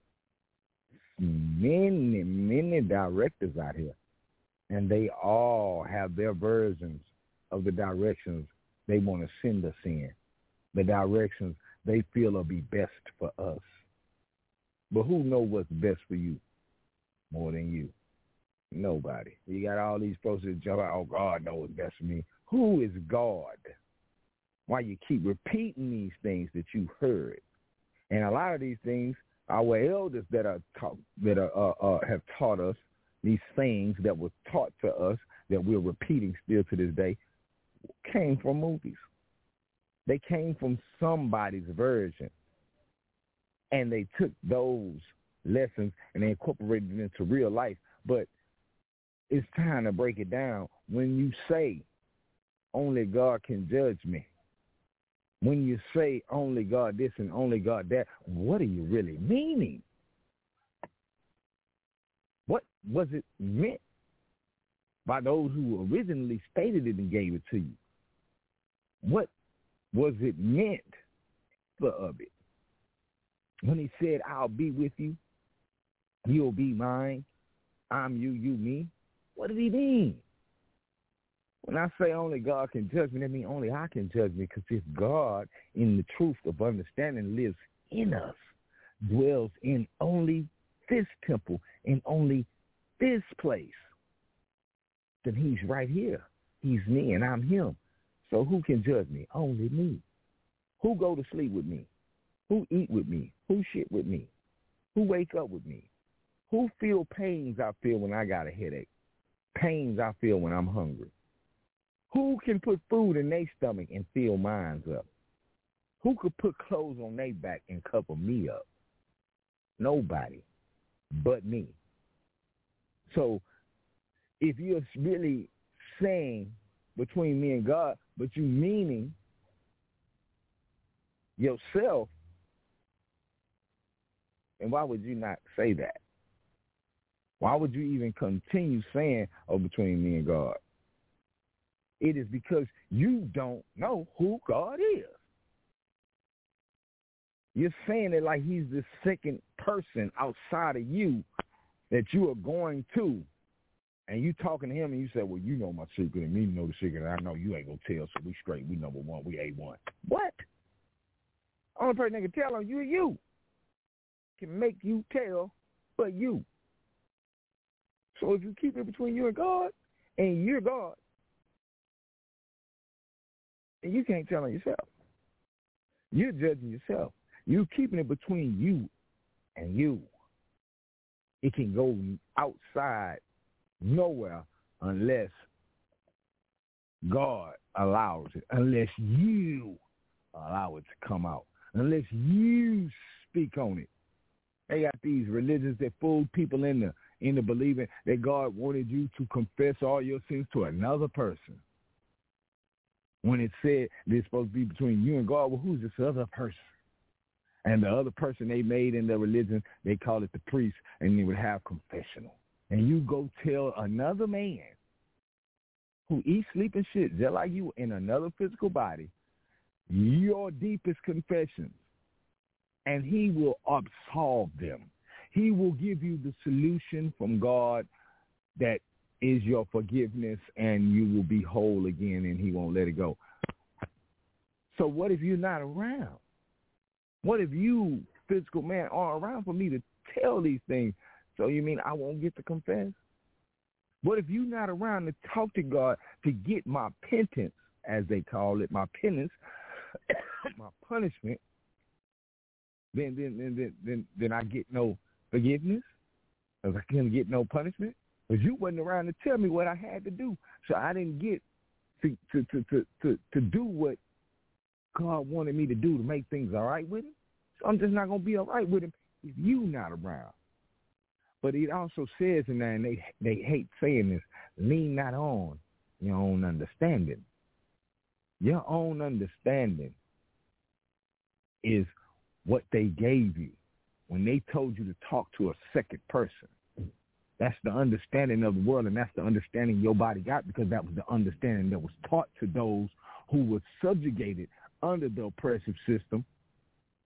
Many, many directors out here. And they all have their versions of the directions they want to send us in, the directions they feel will be best for us. But who knows what's best for you more than you? Nobody. You got all these folks that jump out, oh, God knows what's best for me. Who is God? Why you keep repeating these things that you heard? And a lot of these things, our elders that are taught, that are, uh, uh, have taught us these things that were taught to us that we're repeating still to this day, came from movies. They came from somebody's version. And they took those lessons and they incorporated it into real life. But it's time to break it down. When you say, only God can judge me, when you say only God this and only God that, what are you really meaning? What was it meant by those who originally stated it and gave it to you? What was it meant for of it? When he said, I'll be with you, you'll be mine, I'm you, you me, what did he mean? When I say only God can judge me, that means only I can judge me, because if God, in the truth of understanding, lives in us, dwells in only this temple, in only this place, then he's right here. He's me and I'm him. So who can judge me? Only me. Who go to sleep with me? Who eat with me? Who shit with me? Who wake up with me? Who feel pains I feel when I got a headache? Pains I feel when I'm hungry? Who can put food in their stomach and fill mine up? Who could put clothes on their back and cover me up? Nobody but me. So if you're really saying between me and God, but you meaning yourself, and why would you not say that? Why would you even continue saying, oh, between me and God? It is because you don't know who God is. You're saying it like he's the second person outside of you that you are going to, and you talking to him and you say, well, you know my secret and me know the secret, and I know you ain't going to tell, so we straight, we number one, we A one. What? Only person that can tell him, you are you. Can make you tell, but you. So if you keep it between you and God, and you're God, and you can't tell on yourself. You're judging yourself. You're keeping it between you and you. It can go outside nowhere unless God allows it, unless you allow it to come out, unless you speak on it. They got these religions that fool people into, into believing that God wanted you to confess all your sins to another person. When it said it's supposed to be between you and God, well, who's this other person? And the other person they made in their religion, they call it the priest, and they would have confessional. And you go tell another man who eats, sleep, and shit, just like you, in another physical body, your deepest confessions, and he will absolve them. He will give you the solution from God that is your forgiveness, and you will be whole again, and he won't let it go. So what if you're not around? What if you, physical man, aren't around for me to tell these things? So you mean I won't get to confess? What if you're not around to talk to God to get my penance, as they call it, my penance, my punishment? Then, then, then, then, then, then I get no forgiveness? Because I can't get no punishment? Because you wasn't around to tell me what I had to do, so I didn't get to to to to to, to do what God wanted me to do to make things all right with him. So I'm just not going to be all right with him if you not around. But it also says in there, and they, they hate saying this, lean not on your own understanding. Your own understanding is what they gave you when they told you to talk to a second person. That's the understanding of the world, and that's the understanding your body got, because that was the understanding that was taught to those who were subjugated under the oppressive system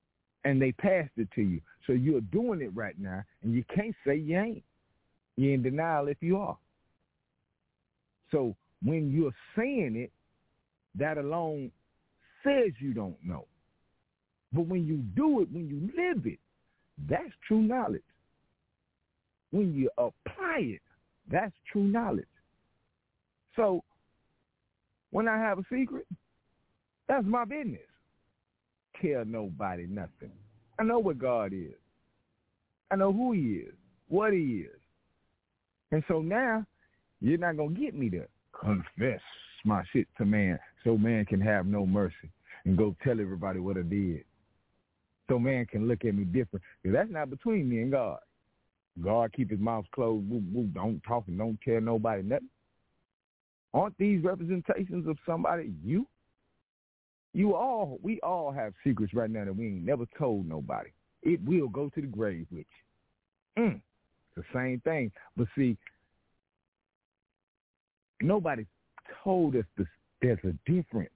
and they passed it to you. So you're doing it right now, and you can't say you ain't. You're in denial if you are. So when you're saying it, that alone says you don't know. But when you do it, when you live it, that's true knowledge. When you apply it, that's true knowledge. So when I have a secret, that's my business. Tell nobody nothing. I know what God is. I know who he is, what he is. And so now, you're not going to get me to confess my shit to man so man can have no mercy and go tell everybody what I did. So man can look at me different. Because that's not between me and God. God keep his mouth closed. Woo, woo, don't talk and don't tell nobody nothing. Aren't these representations of somebody? You? You all, we all have secrets right now that we ain't never told nobody. It will go to the grave with you. Mm, it's the same thing. But see, nobody told us this, there's a difference.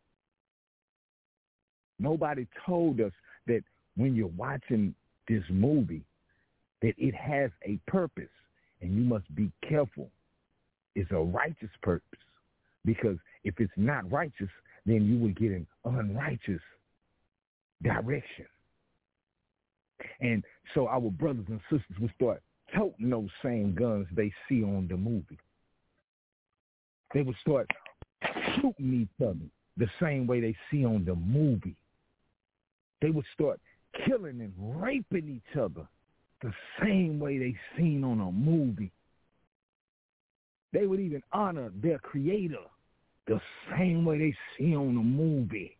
Nobody told us that when you're watching this movie, that it has a purpose, and you must be careful. It's a righteous purpose, because if it's not righteous, then you will get an unrighteous direction. And so our brothers and sisters will start toting those same guns they see on the movie. They would start shooting each other the same way they see on the movie. They would start killing and raping each other the same way they seen on a movie. They would even honor their creator the same way they see on a movie.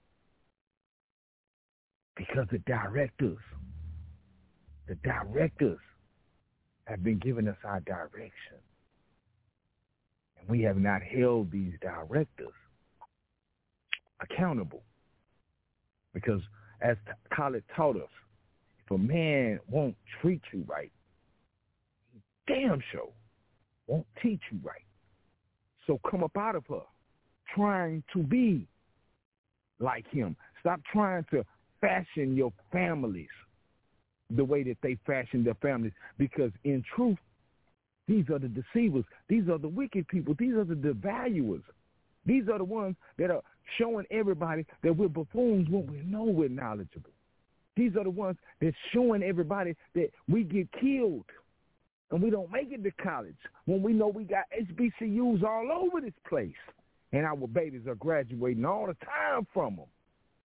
Because the directors, the directors have been giving us our direction. And we have not held these directors accountable. Because as Khaled taught us, if a man won't treat you right, he damn sure won't teach you right. So come up out of her trying to be like him. Stop trying to fashion your families the way that they fashion their families, because in truth, these are the deceivers. These are the wicked people. These are the devaluers. These are the ones that are showing everybody that we're buffoons when we know we're knowledgeable. These are the ones that's showing everybody that we get killed and we don't make it to college when we know we got H B C Us all over this place and our babies are graduating all the time from them.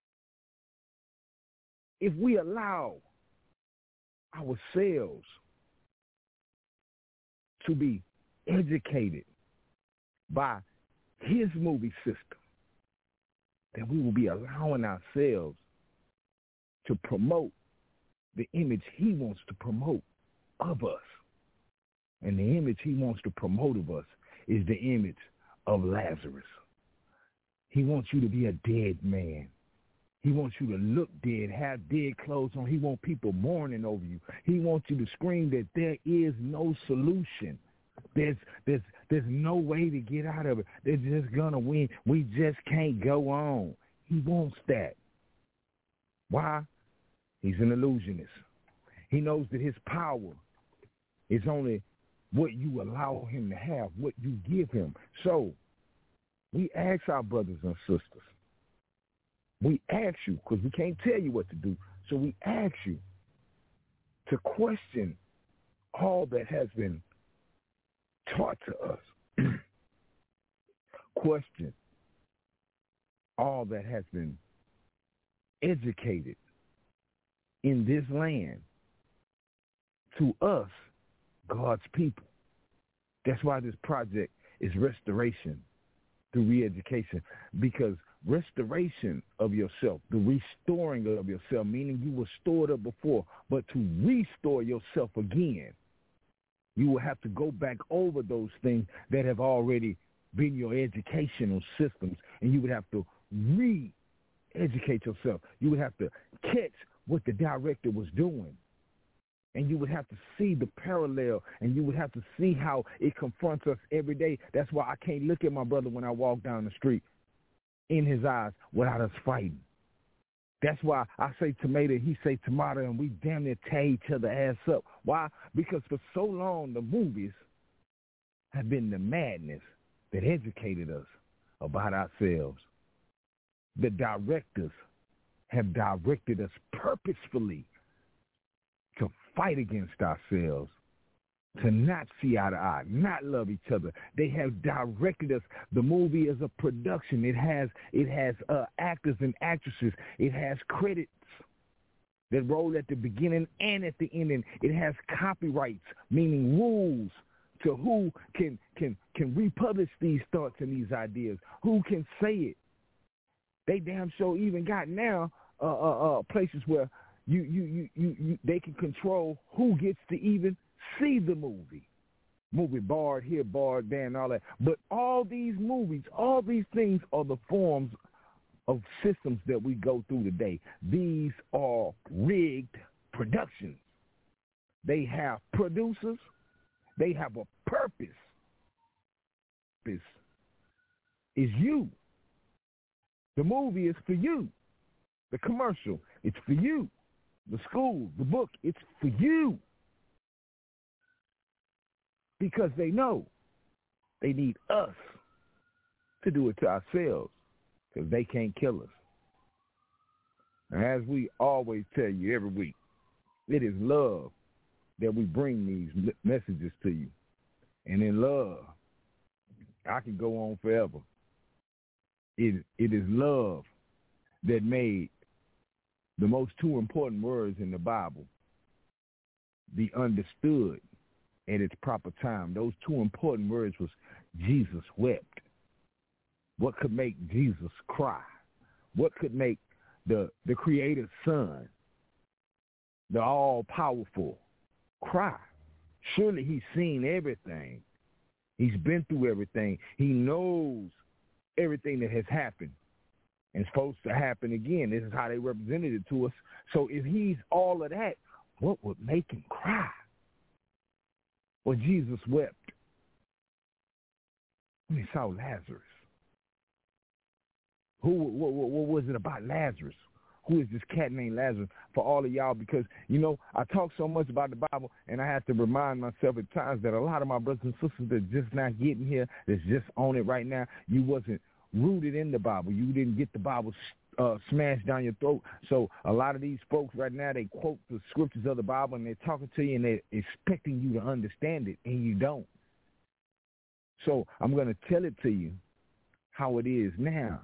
If we allow ourselves to be educated by his movie system, then we will be allowing ourselves to promote the image he wants to promote of us. And the image he wants to promote of us is the image of Lazarus. He wants you to be a dead man. He wants you to look dead, have dead clothes on. He wants people mourning over you. He wants you to scream that there is no solution. There's there's there's no way to get out of it. They're just gonna win. We just can't go on. He wants that. Why? He's an illusionist. He knows that his power is only what you allow him to have, what you give him. So we ask our brothers and sisters. We ask you, because we can't tell you what to do, so we ask you to question all that has been taught to us. Question all that has been educated in this land to us, God's people. That's why this project is restoration through re-education, because restoration of yourself, the restoring of yourself, meaning you were stored up before, but to restore yourself again, you will have to go back over those things that have already been your educational systems, and you would have to re-educate yourself. You would have to catch what the director was doing, and you would have to see the parallel, and you would have to see how it confronts us every day. That's why I can't look at my brother when I walk down the street in his eyes without us fighting. That's why I say tomato, he say tomato, and we damn near tear each other ass up. Why? Because for so long, the movies have been the madness that educated us about ourselves. The directors have directed us purposefully to fight against ourselves, to not see eye to eye, not love each other. They have directed us. The movie is a production. It has it has uh, actors and actresses. It has credits that roll at the beginning and at the ending. It has copyrights, meaning rules to who can can can republish these thoughts and these ideas, who can say it. They damn sure even got now uh, uh, uh, places where you you, you you you they can control who gets to even see the movie. Movie barred here, barred there, and all that. But all these movies, all these things are the forms of systems that we go through today. These are rigged productions. They have producers. They have a purpose. This is you. The movie is for you. The commercial, it's for you. The school, the book, it's for you. Because they know they need us to do it to ourselves, because they can't kill us. And as we always tell you every week, it is love that we bring these messages to you. And in love, I can go on forever. It, it is love that made the most two important words in the Bible be understood at its proper time. Those two important words was Jesus wept. What could make Jesus cry? What could make the, the Creator's Son, the all-powerful, cry? Surely he's seen everything. He's been through everything. He knows everything that has happened and supposed to happen again. This is how they represented it to us. So if he's all of that, what would make him cry? Well, Jesus wept when he saw Lazarus. Who? What, what, what was it about Lazarus? Who is this cat named Lazarus? For all of y'all, because, you know, I talk so much about the Bible, and I have to remind myself at times that a lot of my brothers and sisters that are just not getting here, that's just on it right now, you wasn't rooted in the Bible. You didn't get the Bible uh, smashed down your throat. So a lot of these folks right now, they quote the scriptures of the Bible, and they're talking to you, and they're expecting you to understand it, and you don't. So I'm going to tell it to you how it is now.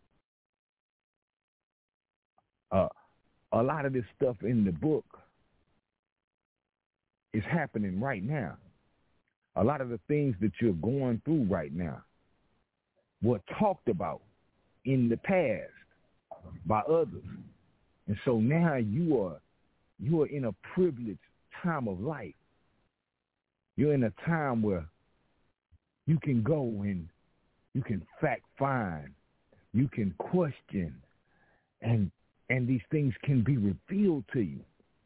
Uh, a lot of this stuff in the book is happening right now. A lot of the things that you're going through right now were talked about in the past by others. And so now you are you are in a privileged time of life. You're in a time where you can go and you can fact find, you can question, and and these things can be revealed to you.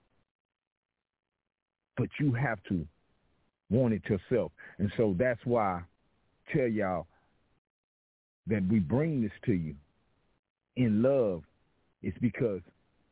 But you have to want it yourself. And so that's why I tell y'all that we bring this to you in love. It's because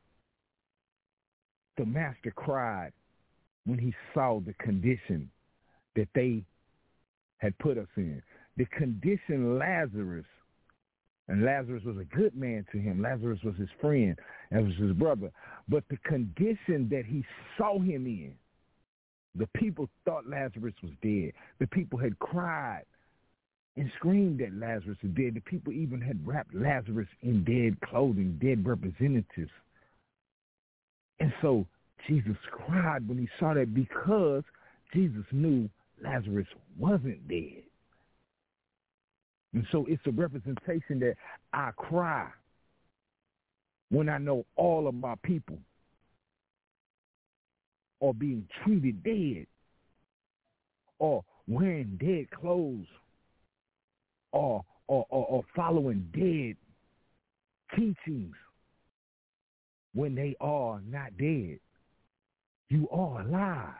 the master cried when he saw the condition that they had put us in. The condition Lazarus, and Lazarus was a good man to him. Lazarus was his friend. That was his brother. But the condition that he saw him in, the people thought Lazarus was dead. The people had cried and screamed that Lazarus was dead. The people even had wrapped Lazarus in dead clothing, dead representatives. And so Jesus cried when he saw that, because Jesus knew Lazarus wasn't dead. And so it's a representation that I cry when I know all of my people are being treated dead, or wearing dead clothes, or, or, or, or following dead teachings when they are not dead. You are alive.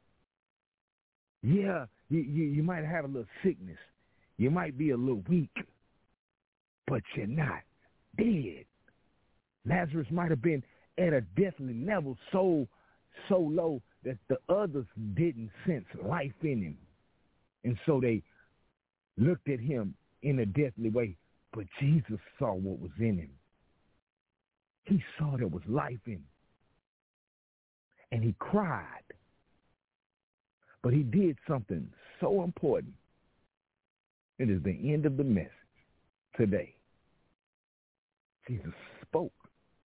Yeah, you, you, you might have a little sickness. You might be a little weak, but you're not dead. Lazarus might have been at a deathly level so, so low that the others didn't sense life in him. And so they looked at him in a deathly way. But Jesus saw what was in him. He saw there was life in him. And he cried. But he did something so important. It is the end of the message today. Jesus spoke.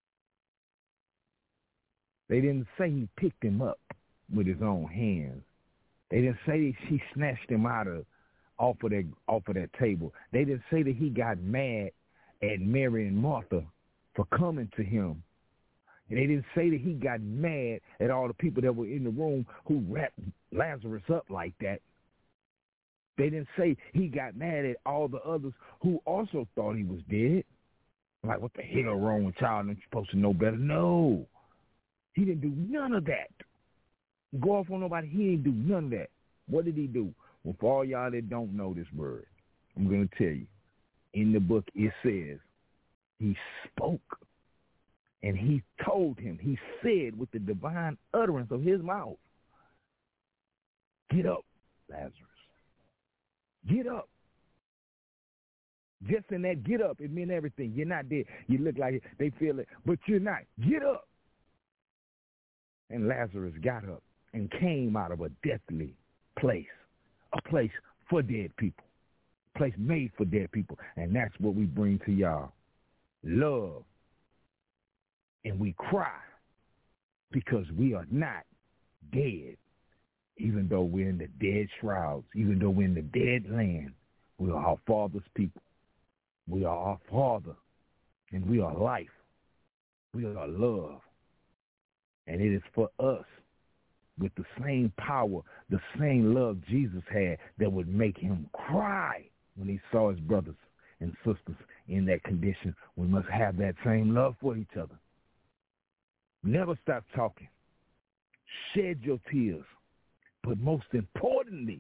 They didn't say he picked him up with his own hands. They didn't say he snatched him out of off of that off of that table. They didn't say that he got mad at Mary and Martha for coming to him. And they didn't say that he got mad at all the people that were in the room who wrapped Lazarus up like that. They didn't say he got mad at all the others who also thought he was dead. Like, what the hell wrong with child? Aren't you supposed to know better? No. He didn't do none of that. Go off on nobody. He didn't do none of that. What did he do? Well, for all y'all that don't know this word, I'm going to tell you. In the book, it says he spoke. And he told him, he said with the divine utterance of his mouth, get up, Lazarus. Get up. Just in that get up, it meant everything. You're not dead. You look like it. They feel it, but you're not. Get up. And Lazarus got up and came out of a deathly place, a place for dead people, a place made for dead people. And that's what we bring to y'all. Love. And we cry because we are not dead, even though we're in the dead shrouds, even though we're in the dead land. We are our Father's people. We are our Father, and we are life. We are love. And it is for us, with the same power, the same love Jesus had, that would make him cry when he saw his brothers and sisters in that condition. We must have that same love for each other. Never stop talking. Shed your tears. But most importantly,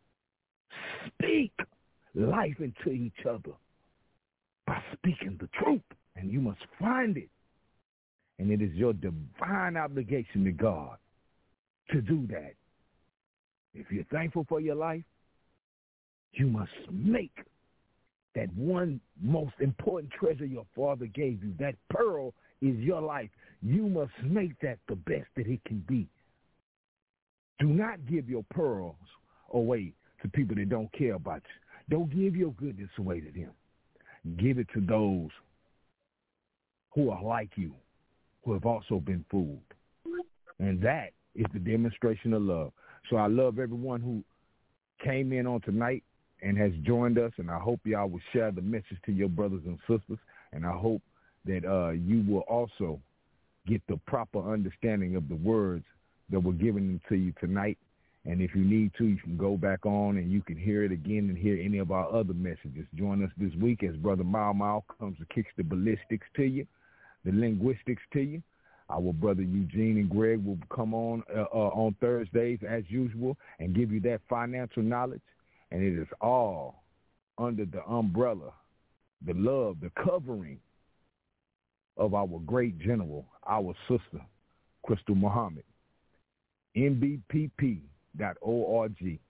speak life into each other by speaking the truth. And you must find it. And it is your divine obligation to God to do that. If you're thankful for your life, you must make that one most important treasure your Father gave you. That pearl is your life. You must make that the best that it can be. Do not give your pearls away to people that don't care about you. Don't give your goodness away to them. Give it to those who are like you, who have also been fooled. And that is the demonstration of love. So I love everyone who came in on tonight and has joined us, and I hope y'all will share the message to your brothers and sisters, and I hope that uh, you will also get the proper understanding of the words that were given to you tonight. And if you need to, you can go back on and you can hear it again and hear any of our other messages. Join us this week as Brother Mau Mau comes to kicks the ballistics to you, the linguistics to you. Our brother Eugene and Greg will come on uh, uh, on Thursdays as usual and give you that financial knowledge. And it is all under the umbrella, the love, the covering of our great general, our sister, Crystal Muhammad. M B P P dot org.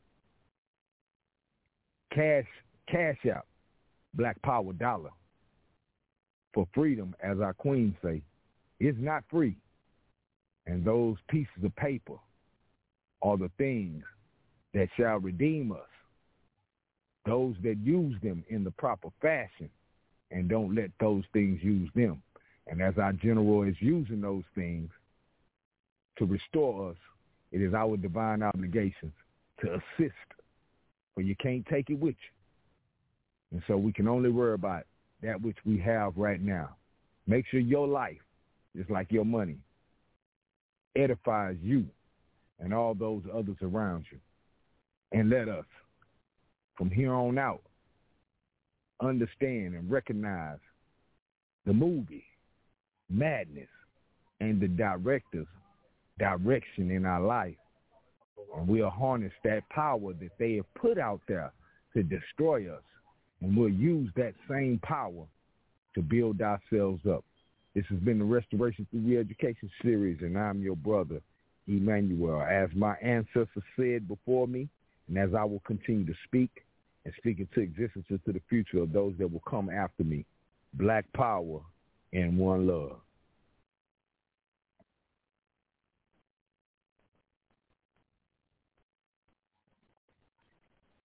Cash, cash out, Black Power Dollar. For freedom, as our queen say, is not free. And those pieces of paper are the things that shall redeem us. Those that use them in the proper fashion and don't let those things use them. And as our general is using those things to restore us, it is our divine obligation to assist, for you can't take it with you. And so we can only worry about that which we have right now. Make sure your life, just like your money, edifies you and all those others around you. And let us, from here on out, understand and recognize the movie, Madness, and the director's direction in our life. And we'll harness that power that they have put out there to destroy us. And we'll use that same power to build ourselves up. This has been the Restoration Through Re-Education series, and I'm your brother, Emmanuel. As my ancestors said before me, and as I will continue to speak and speak into existence into the future of those that will come after me, Black power and one love.